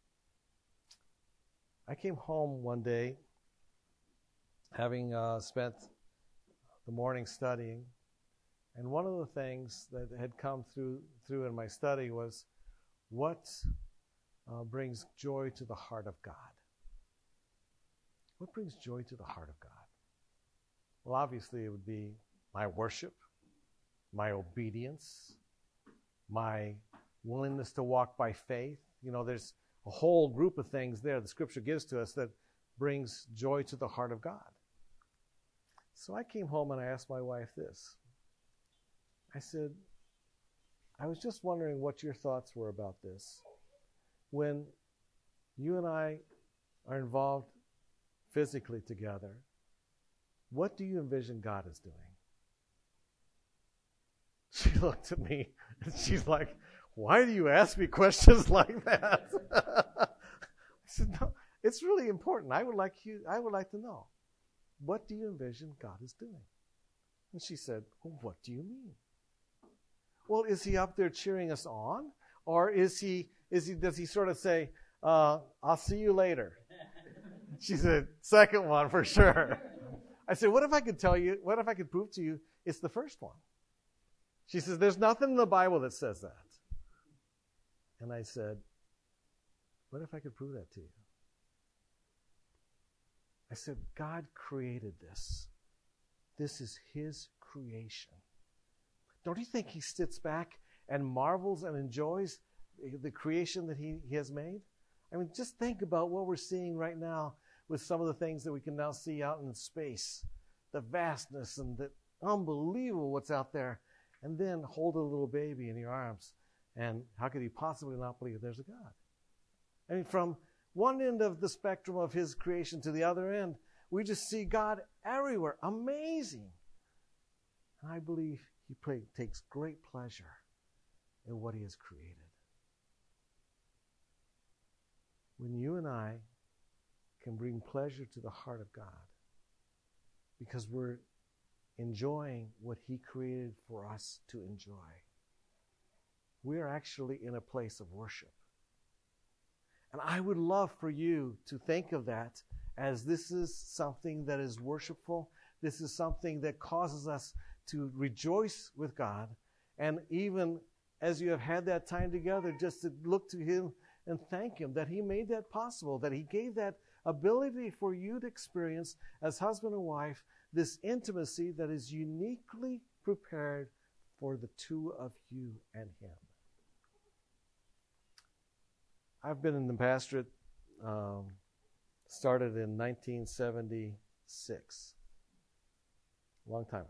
I came home one day having spent the morning studying, and one of the things that had come through in my study was what brings joy to the heart of God. What brings joy to the heart of God? Well, obviously it would be my worship, my obedience, my willingness to walk by faith. There's a whole group of things there the Scripture gives to us that brings joy to the heart of God. So I came home and I asked my wife this. I said, I was just wondering what your thoughts were about this. When you and I are involved physically together, what do you envision God is doing? She looked at me and she's like, why do you ask me questions like that? I said, no, it's really important. I would like to know. What do you envision God is doing? And she said, well, what do you mean? Well, is he up there cheering us on? Or does he sort of say, I'll see you later? She said, second one for sure. I said, what if I could prove to you it's the first one? She says, there's nothing in the Bible that says that. And I said, what if I could prove that to you? I said, God created this. This is his creation. Don't you think he sits back and marvels and enjoys the creation that he has made? I mean, just think about what we're seeing right now with some of the things that we can now see out in space. The vastness and the unbelievable what's out there. And then hold a little baby in your arms. And how could he possibly not believe there's a God? I mean, from one end of the spectrum of his creation to the other end, we just see God everywhere. Amazing. And I believe he takes great pleasure in what he has created. When you and I can bring pleasure to the heart of God because we're enjoying what he created for us to enjoy, we are actually in a place of worship. And I would love for you to think of that as this is something that is worshipful. This is something that causes us to rejoice with God. And even as you have had that time together, just to look to him and thank him that he made that possible, that he gave that ability for you to experience as husband and wife this intimacy that is uniquely prepared for the two of you and him. I've been in the pastorate, started in 1976, a long time ago.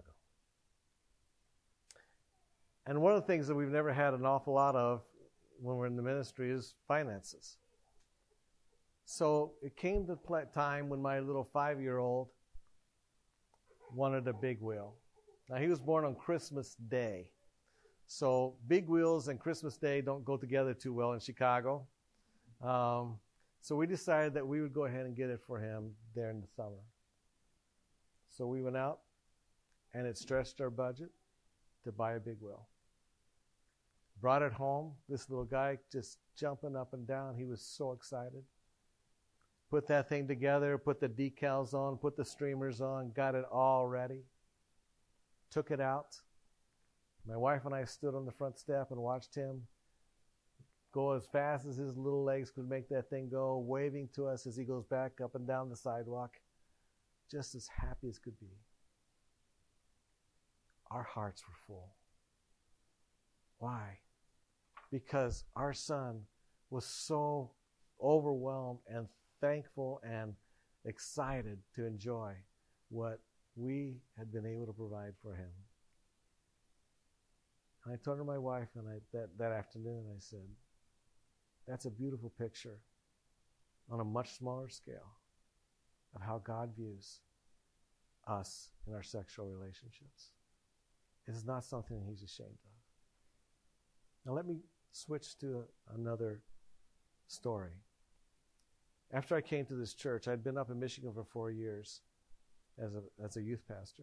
And one of the things that we've never had an awful lot of when we're in the ministry is finances. So it came to a time when my little 5-year-old wanted a big wheel. Now, he was born on Christmas Day. So big wheels and Christmas Day don't go together too well in Chicago. So we decided that we would go ahead and get it for him there in the summer. So we went out, and it stretched our budget to buy a big wheel. Brought it home. This little guy just jumping up and down. He was so excited. Put that thing together, put the decals on, put the streamers on, got it all ready. Took it out. My wife and I stood on the front step and watched him go as fast as his little legs could make that thing go, waving to us as he goes back up and down the sidewalk, just as happy as could be. Our hearts were full. Why? Because our son was so overwhelmed and thankful and excited to enjoy what we had been able to provide for him. And I turned to my wife and that afternoon I said, that's a beautiful picture on a much smaller scale of how God views us in our sexual relationships. It is not something he's ashamed of. Now let me switch to another story. After I came to this church, I'd been up in Michigan for 4 years as a youth pastor.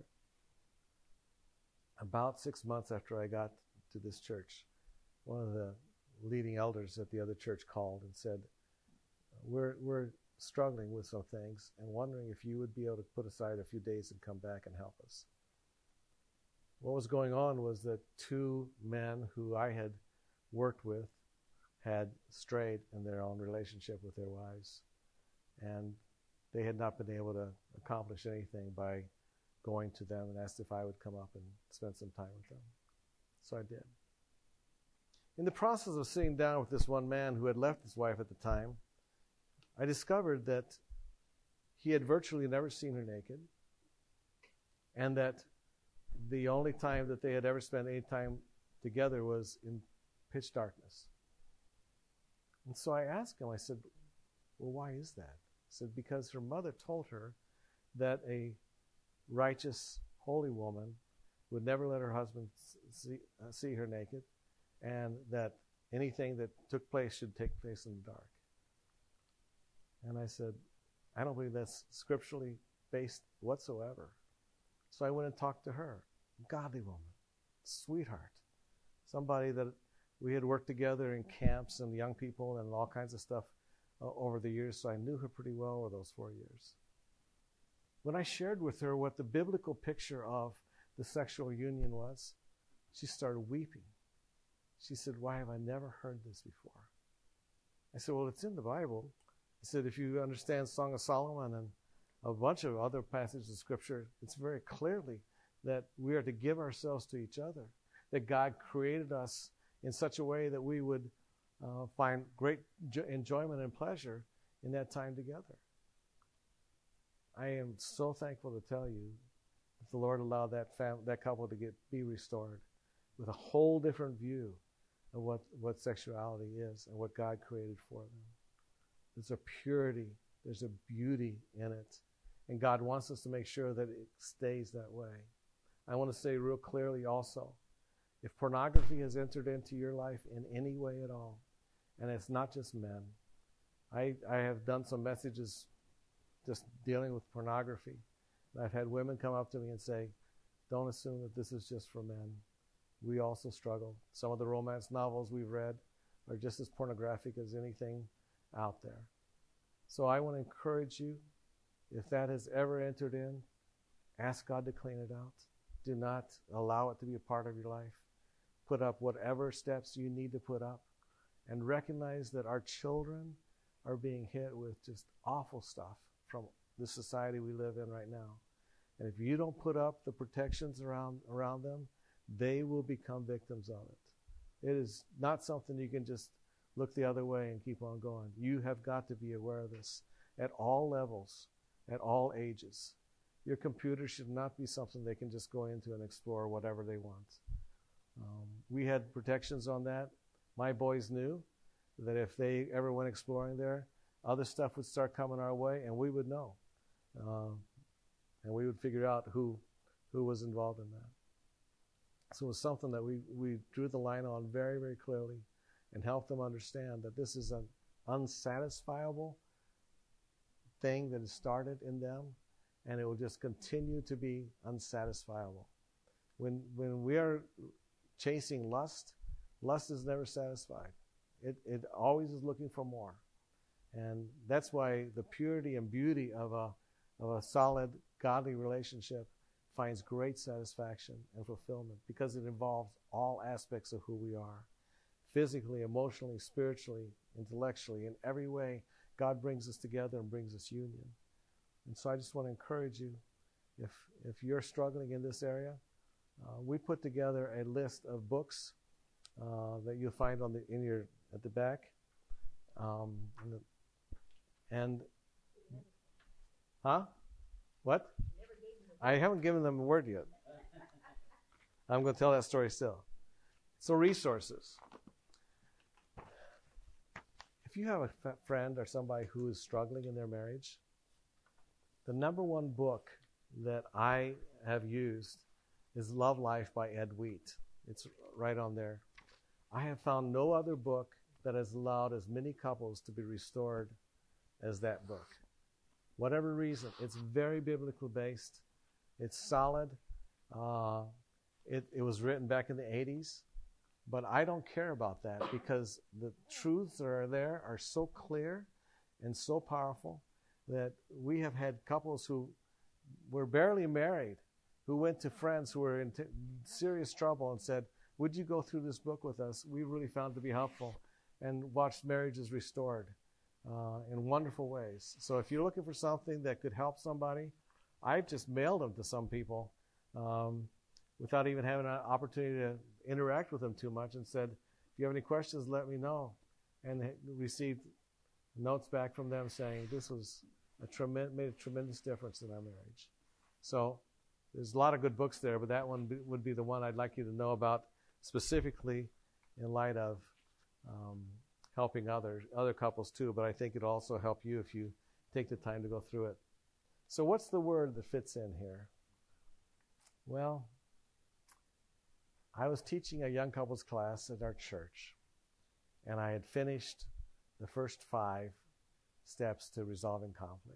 About 6 months after I got to this church, one of the leading elders at the other church called and said, we're struggling with some things and wondering if you would be able to put aside a few days and come back and help us. What was going on was that 2 men who I had worked with had strayed in their own relationship with their wives, and they had not been able to accomplish anything by going to them and asked if I would come up and spend some time with them. So I did. In the process of sitting down with this one man who had left his wife at the time, I discovered that he had virtually never seen her naked, and that the only time that they had ever spent any time together was in pitch darkness. And so I asked him, I said, well, why is that? I said, because her mother told her that a righteous, holy woman would never let her husband see her naked, and that anything that took place should take place in the dark. And I said, I don't believe that's scripturally based whatsoever. So I went and talked to her, godly woman, sweetheart, somebody that we had worked together in camps and young people and all kinds of stuff over the years, so I knew her pretty well over those 4 years. When I shared with her what the biblical picture of the sexual union was, she started weeping. She said, why have I never heard this before? I said, well, it's in the Bible. I said, if you understand Song of Solomon and a bunch of other passages of Scripture, it's very clearly that we are to give ourselves to each other, that God created us in such a way that we would find great enjoyment and pleasure in that time together. I am so thankful to tell you that the Lord allowed that couple to be restored with a whole different view of what sexuality is and what God created for them. There's a purity, there's a beauty in it, and God wants us to make sure that it stays that way. I want to say real clearly also, if pornography has entered into your life in any way at all, and it's not just men, I have done some messages just dealing with pornography. And I've had women come up to me and say, don't assume that this is just for men. We also struggle. Some of the romance novels we've read are just as pornographic as anything out there. So I want to encourage you, if that has ever entered in, ask God to clean it out. Do not allow it to be a part of your life. Put up whatever steps you need to put up, and recognize that our children are being hit with just awful stuff from the society we live in right now. And if you don't put up the protections around them, they will become victims of it. It is not something you can just look the other way and keep on going. You have got to be aware of this at all levels, at all ages. Your computer should not be something they can just go into and explore whatever they want. We had protections on that. My boys knew that if they ever went exploring there, other stuff would start coming our way, and we would know. And we would figure out who was involved in that. So it was something that we drew the line on very, very clearly and helped them understand that this is an unsatisfiable thing that has started in them, and it will just continue to be unsatisfiable. When we are chasing lust is never satisfied. It always is looking for more. And that's why the purity and beauty of a solid, godly relationship finds great satisfaction and fulfillment, because it involves all aspects of who we are. Physically, emotionally, spiritually, intellectually, in every way, God brings us together and brings us union. And so I just want to encourage you, if you're struggling in this area, we put together a list of books that you'll find at the back. What? I haven't given them a word yet. I'm going to tell that story still. So resources. If you have a friend or somebody who is struggling in their marriage, the number one book that I have used is Love Life by Ed Wheat. It's right on there. I have found no other book that has allowed as many couples to be restored as that book. Whatever reason, it's very biblically based. It's solid. It was written back in the 80s. But I don't care about that, because the truths that are there are so clear and so powerful that we have had couples who were barely married who went to friends who were in serious trouble and said, would you go through this book with us? We really found it to be helpful, and watched marriages restored in wonderful ways. So if you're looking for something that could help somebody, I've just mailed them to some people without even having an opportunity to interact with them too much, and said, if you have any questions, let me know. And received notes back from them saying, this was made a tremendous difference in our marriage. So there's a lot of good books there, but that one would be the one I'd like you to know about specifically in light of helping other couples too. But I think it'll also help you if you take the time to go through it. So what's the word that fits in here? Well, I was teaching a young couples class at our church, and I had finished the first 5 steps to resolving conflict.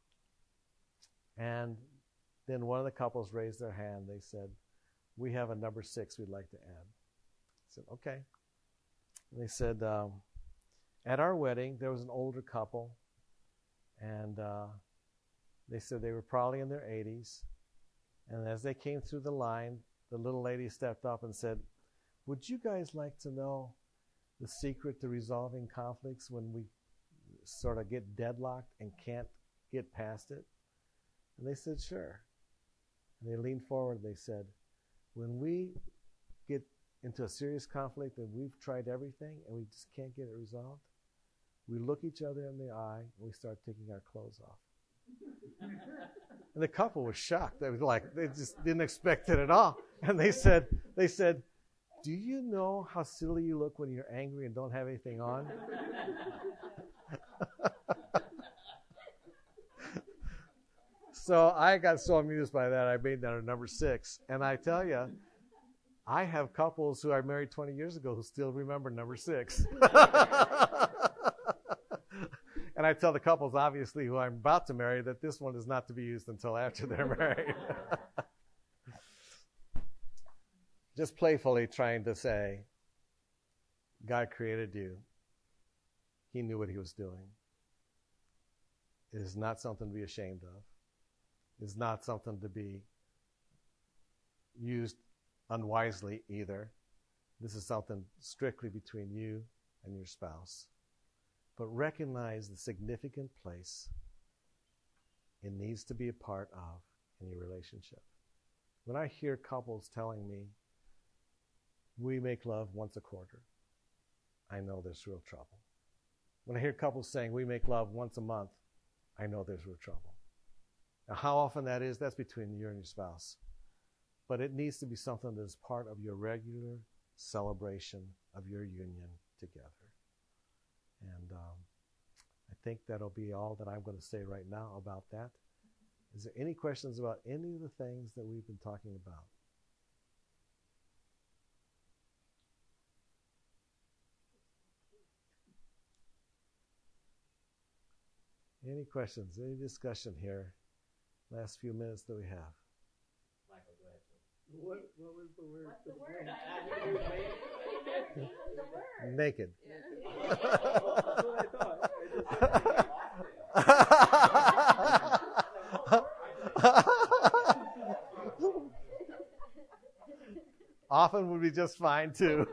And then one of the couples raised their hand. They said, we have a number 6 we'd like to add. I said, okay. And they said, at our wedding, there was an older couple, and they said they were probably in their 80s. And as they came through the line, the little lady stepped up and said, would you guys like to know the secret to resolving conflicts when we sort of get deadlocked and can't get past it? And they said, sure. And they leaned forward and they said, when we get into a serious conflict and we've tried everything and we just can't get it resolved, we look each other in the eye and we start taking our clothes off. And the couple was shocked. They just didn't expect it at all. And they said, do you know how silly you look when you're angry and don't have anything on? So I got so amused by that, I made that a number 6. And I tell you, I have couples who I married 20 years ago who still remember number 6. And I tell the couples, obviously, who I'm about to marry, that this one is not to be used until after they're married. Just playfully trying to say, God created you. He knew what he was doing. It is not something to be ashamed of. It is not something to be used unwisely either. This is something strictly between you and your spouse. But recognize the significant place it needs to be a part of in your relationship. When I hear couples telling me, we make love once a quarter, I know there's real trouble. When I hear couples saying, we make love once a month, I know there's real trouble. Now, how often that is, that's between you and your spouse. But it needs to be something that is part of your regular celebration of your union together. And I think that'll be all that I'm going to say right now about that. Is there any questions about any of the things that we've been talking about? Any questions? Any discussion here? Last few minutes that we have. Michael, go ahead. What was the word? What's the word? The word. Naked. Oh, that's what I thought. Often would be just fine too.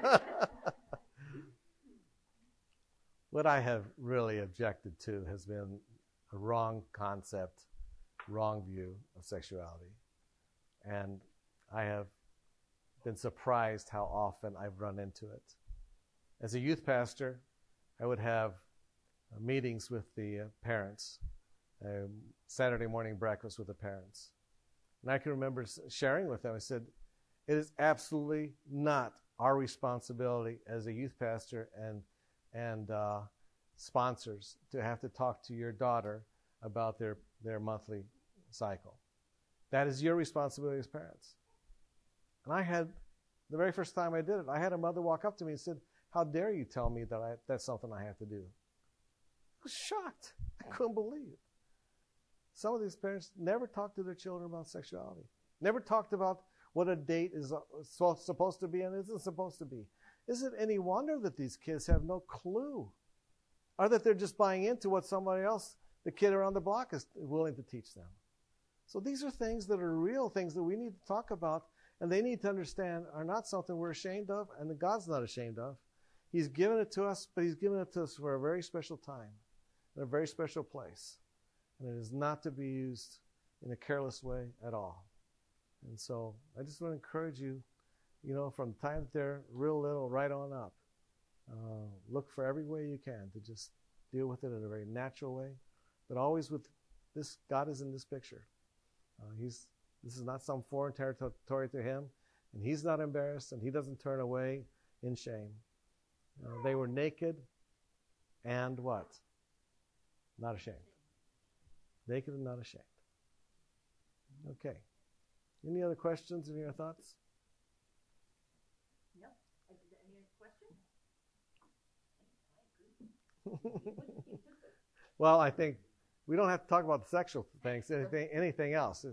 What I have really objected to has been a wrong concept, wrong view of sexuality. And I have been surprised how often I've run into it. As a youth pastor, I would have meetings with the parents, Saturday morning breakfast with the parents. And I can remember sharing with them, I said, it is absolutely not our responsibility as a youth pastor and sponsors to have to talk to your daughter about their monthly cycle. That is your responsibility as parents. And I had, the very first time I did it, I had a mother walk up to me and said, how dare you tell me that that's something I have to do? I was shocked. I couldn't believe it. Some of these parents never talked to their children about sexuality. Never talked about what a date is supposed to be and isn't supposed to be. Is it any wonder that these kids have no clue? Or that they're just buying into what somebody else, the kid around the block, is willing to teach them? So these are things that are real things that we need to talk about, and they need to understand are not something we're ashamed of, and that God's not ashamed of. He's given it to us, but he's given it to us for a very special time, in a very special place. And it is not to be used in a careless way at all. And so I just want to encourage you, from the time that they're real little right on up, look for every way you can to just deal with it in a very natural way, but always with this. God is in this picture. This is not some foreign territory to him, and he's not embarrassed, and he doesn't turn away in shame. They were naked and what? Not ashamed. Naked and not ashamed. Okay. Any other questions? Any other thoughts? No. Any other questions? Well, I think we don't have to talk about the sexual things. Anything else?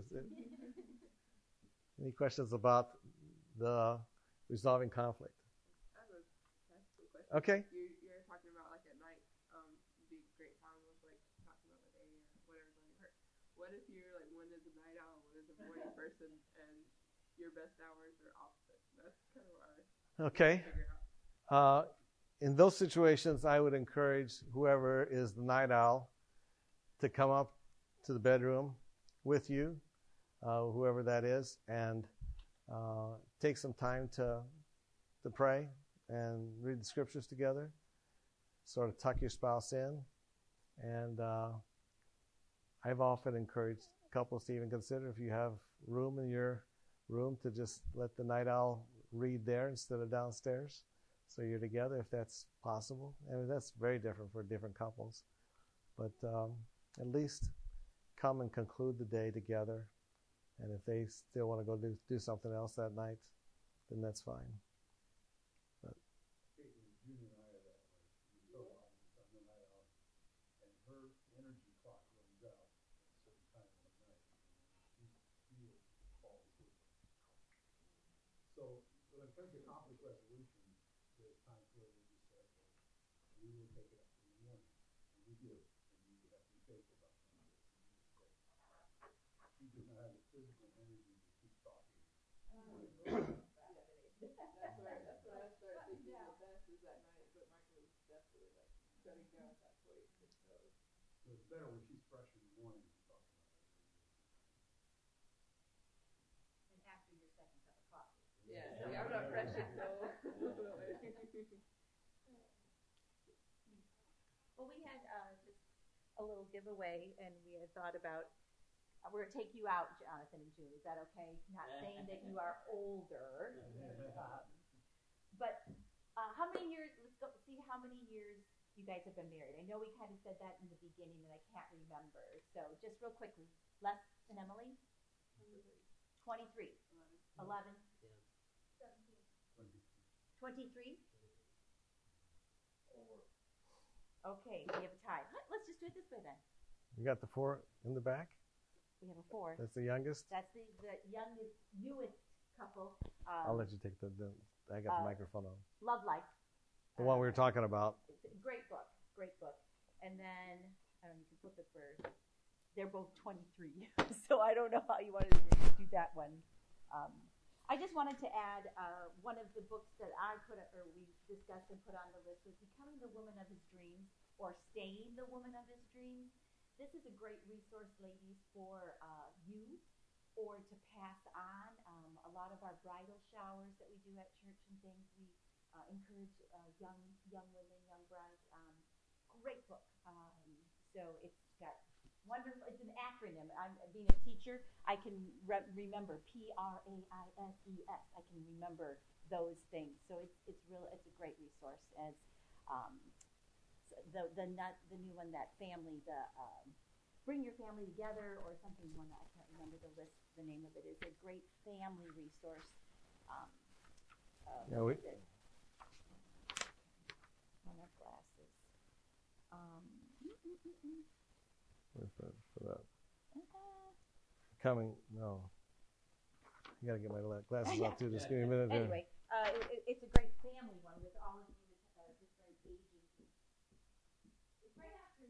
Any questions about the resolving conflict? I have a practical question. Okay. You're talking about like at night, be great time with like talking about the day or whatever's on your heart. What if you're like one is a night owl, one is a morning person, and your best hours are opposite? That's kind of what I Okay. figure out. In those situations, I would encourage whoever is the night owl to come up to the bedroom with you, whoever that is, and take some time to pray and read the scriptures together. Sort of tuck your spouse in. And I've often encouraged couples to even consider, if you have room in your room, to just let the night owl read there instead of downstairs. So you're together, if that's possible. And that's very different for different couples. But at least come and conclude the day together. And if they still want to go do something else that night, then that's fine. But Junior and I are that way. We're so opposite. I'm the night owl, and her energy clock runs out at a certain time of the night, and she falls asleep. So when it comes to conflict resolution, there's times where we just say, okay, we will take it up in the morning, and we do, and we have to be faithful about that. She does not have the physical energy to keep talking. That's what I started thinking the best is at night, but Michael was definitely like shutting down at that point. So it's better when she's fresh in the morning to talk about it. And after your second cup of coffee. yeah, see, I'm not fresh yet, so. Well, we had just a little giveaway, and we had thought about, we're going to take you out, Jonathan and Julie. Is that okay? Not saying that you are older. But how many years, let's go see how many years you guys have been married. I know we kind of said that in the beginning, and I can't remember. So just real quickly, Les and Emily? 23. 11. 23? Okay, we have a tie. Let's just do it this way then. you got the 4 in the back? We have a 4. That's the youngest? That's the youngest, newest couple. I'll let you take I got the microphone on. Love Life. The one we were talking about. It's a great book. And then, I don't know, you can flip it for, they're both 23. So I don't know how you wanted to do that one. I just wanted to add one of the books that we discussed and put on the list was Becoming the Woman of His Dreams, or Staying the Woman of His Dreams. This is a great resource, ladies, for you or to pass on. A lot of our bridal showers that we do at church and things, we encourage young women, young brides. Great book. So it's got wonderful. It's an acronym. I'm being a teacher. I can remember PRAISES. I can remember those things. So it's a great resource as the new one, that family, bring your family together or something. One I can't remember the name of it is a great family resource. Yeah, we. On our glasses. For that. Coming, no. You gotta get my glasses off too. Just give me a minute. Anyway, it's a great family one with all of you different ages. It's right after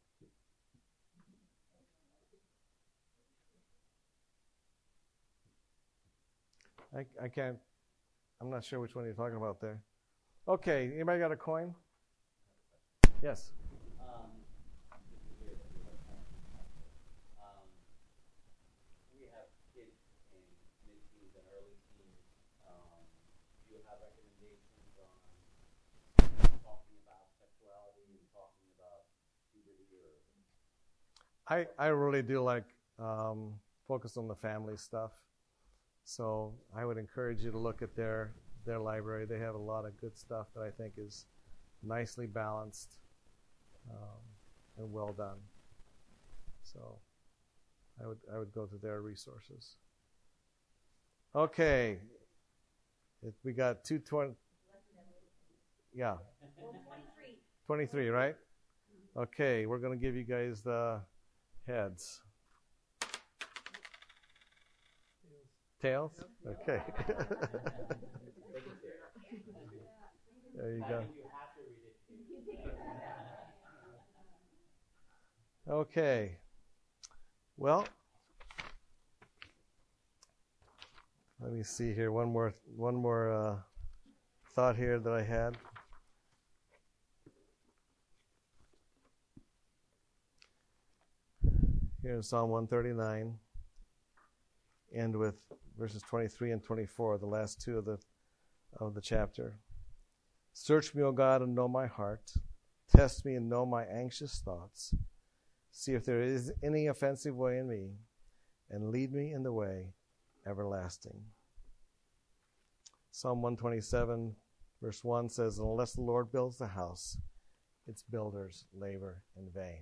I can't. I'm not sure which one you're talking about there. Okay, anybody got a coin? Yes. We have kids in mid-teens and early teens. Do you have recommendations on talking about sexuality and talking about puberty or? I really do like focus on the family stuff. So I would encourage you to look at their library. They have a lot of good stuff that I think is nicely balanced and well done. So I would go to their resources. Okay, we got 220. Yeah. 23, right? Okay, we're going to give you guys the heads. Tails? Okay. There you go. Okay. Well, let me see here. One more thought here that I had. Here in Psalm 139, end with verses 23 and 24, the last two of the chapter. Search me, O God, and know my heart. Test me and know my anxious thoughts. See if there is any offensive way in me, and lead me in the way everlasting. Psalm 127, verse 1 says, unless the Lord builds the house, its builders labor in vain.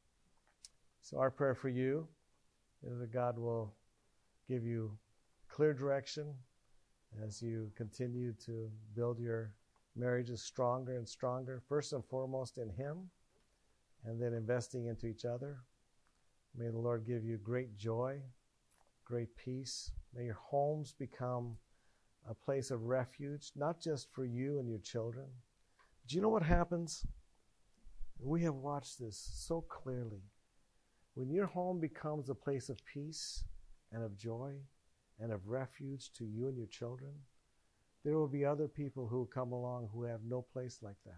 So our prayer for you is that God will give you clear direction as you continue to build your marriages stronger and stronger, first and foremost in Him, and then investing into each other. May the Lord give you great joy, great peace. May your homes become a place of refuge, not just for you and your children. Do you know what happens? We have watched this so clearly. When your home becomes a place of peace and of joy and of refuge to you and your children, there will be other people who will come along who have no place like that.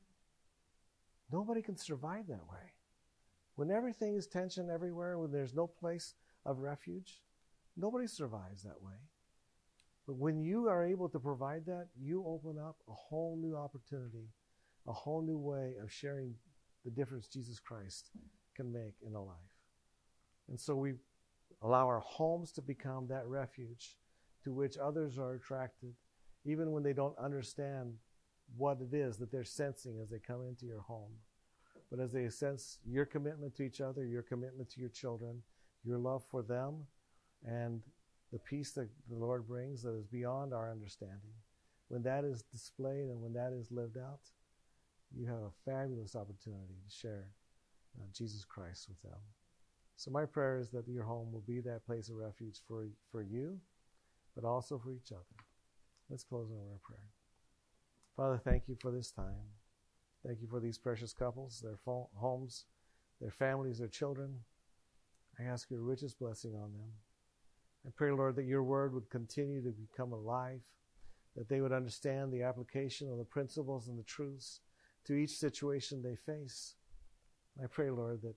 Nobody can survive that way. When everything is tension everywhere, when there's no place of refuge, nobody survives that way. But when you are able to provide that, you open up a whole new opportunity, a whole new way of sharing the difference Jesus Christ can make in a life. And so we allow our homes to become that refuge to which others are attracted, even when they don't understand what it is that they're sensing as they come into your home. But as they sense your commitment to each other, your commitment to your children, your love for them, and the peace that the Lord brings that is beyond our understanding, when that is displayed and when that is lived out, you have a fabulous opportunity to share Jesus Christ with them. So my prayer is that your home will be that place of refuge for you, but also for each other. Let's close in a word of prayer. Father, thank you for this time. Thank you for these precious couples, their homes, their families, their children. I ask your richest blessing on them. I pray, Lord, that your word would continue to become alive, that they would understand the application of the principles and the truths to each situation they face. I pray, Lord, that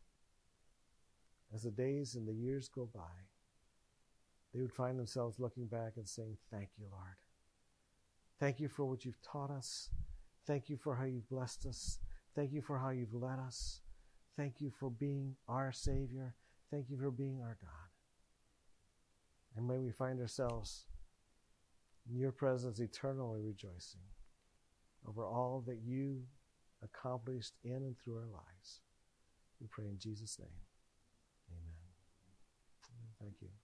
as the days and the years go by, they would find themselves looking back and saying, thank you, Lord. Thank you for what you've taught us. Thank you for how you've blessed us. Thank you for how you've led us. Thank you for being our Savior. Thank you for being our God. And may we find ourselves in your presence eternally rejoicing over all that you accomplished in and through our lives. We pray in Jesus' name. Amen. Thank you.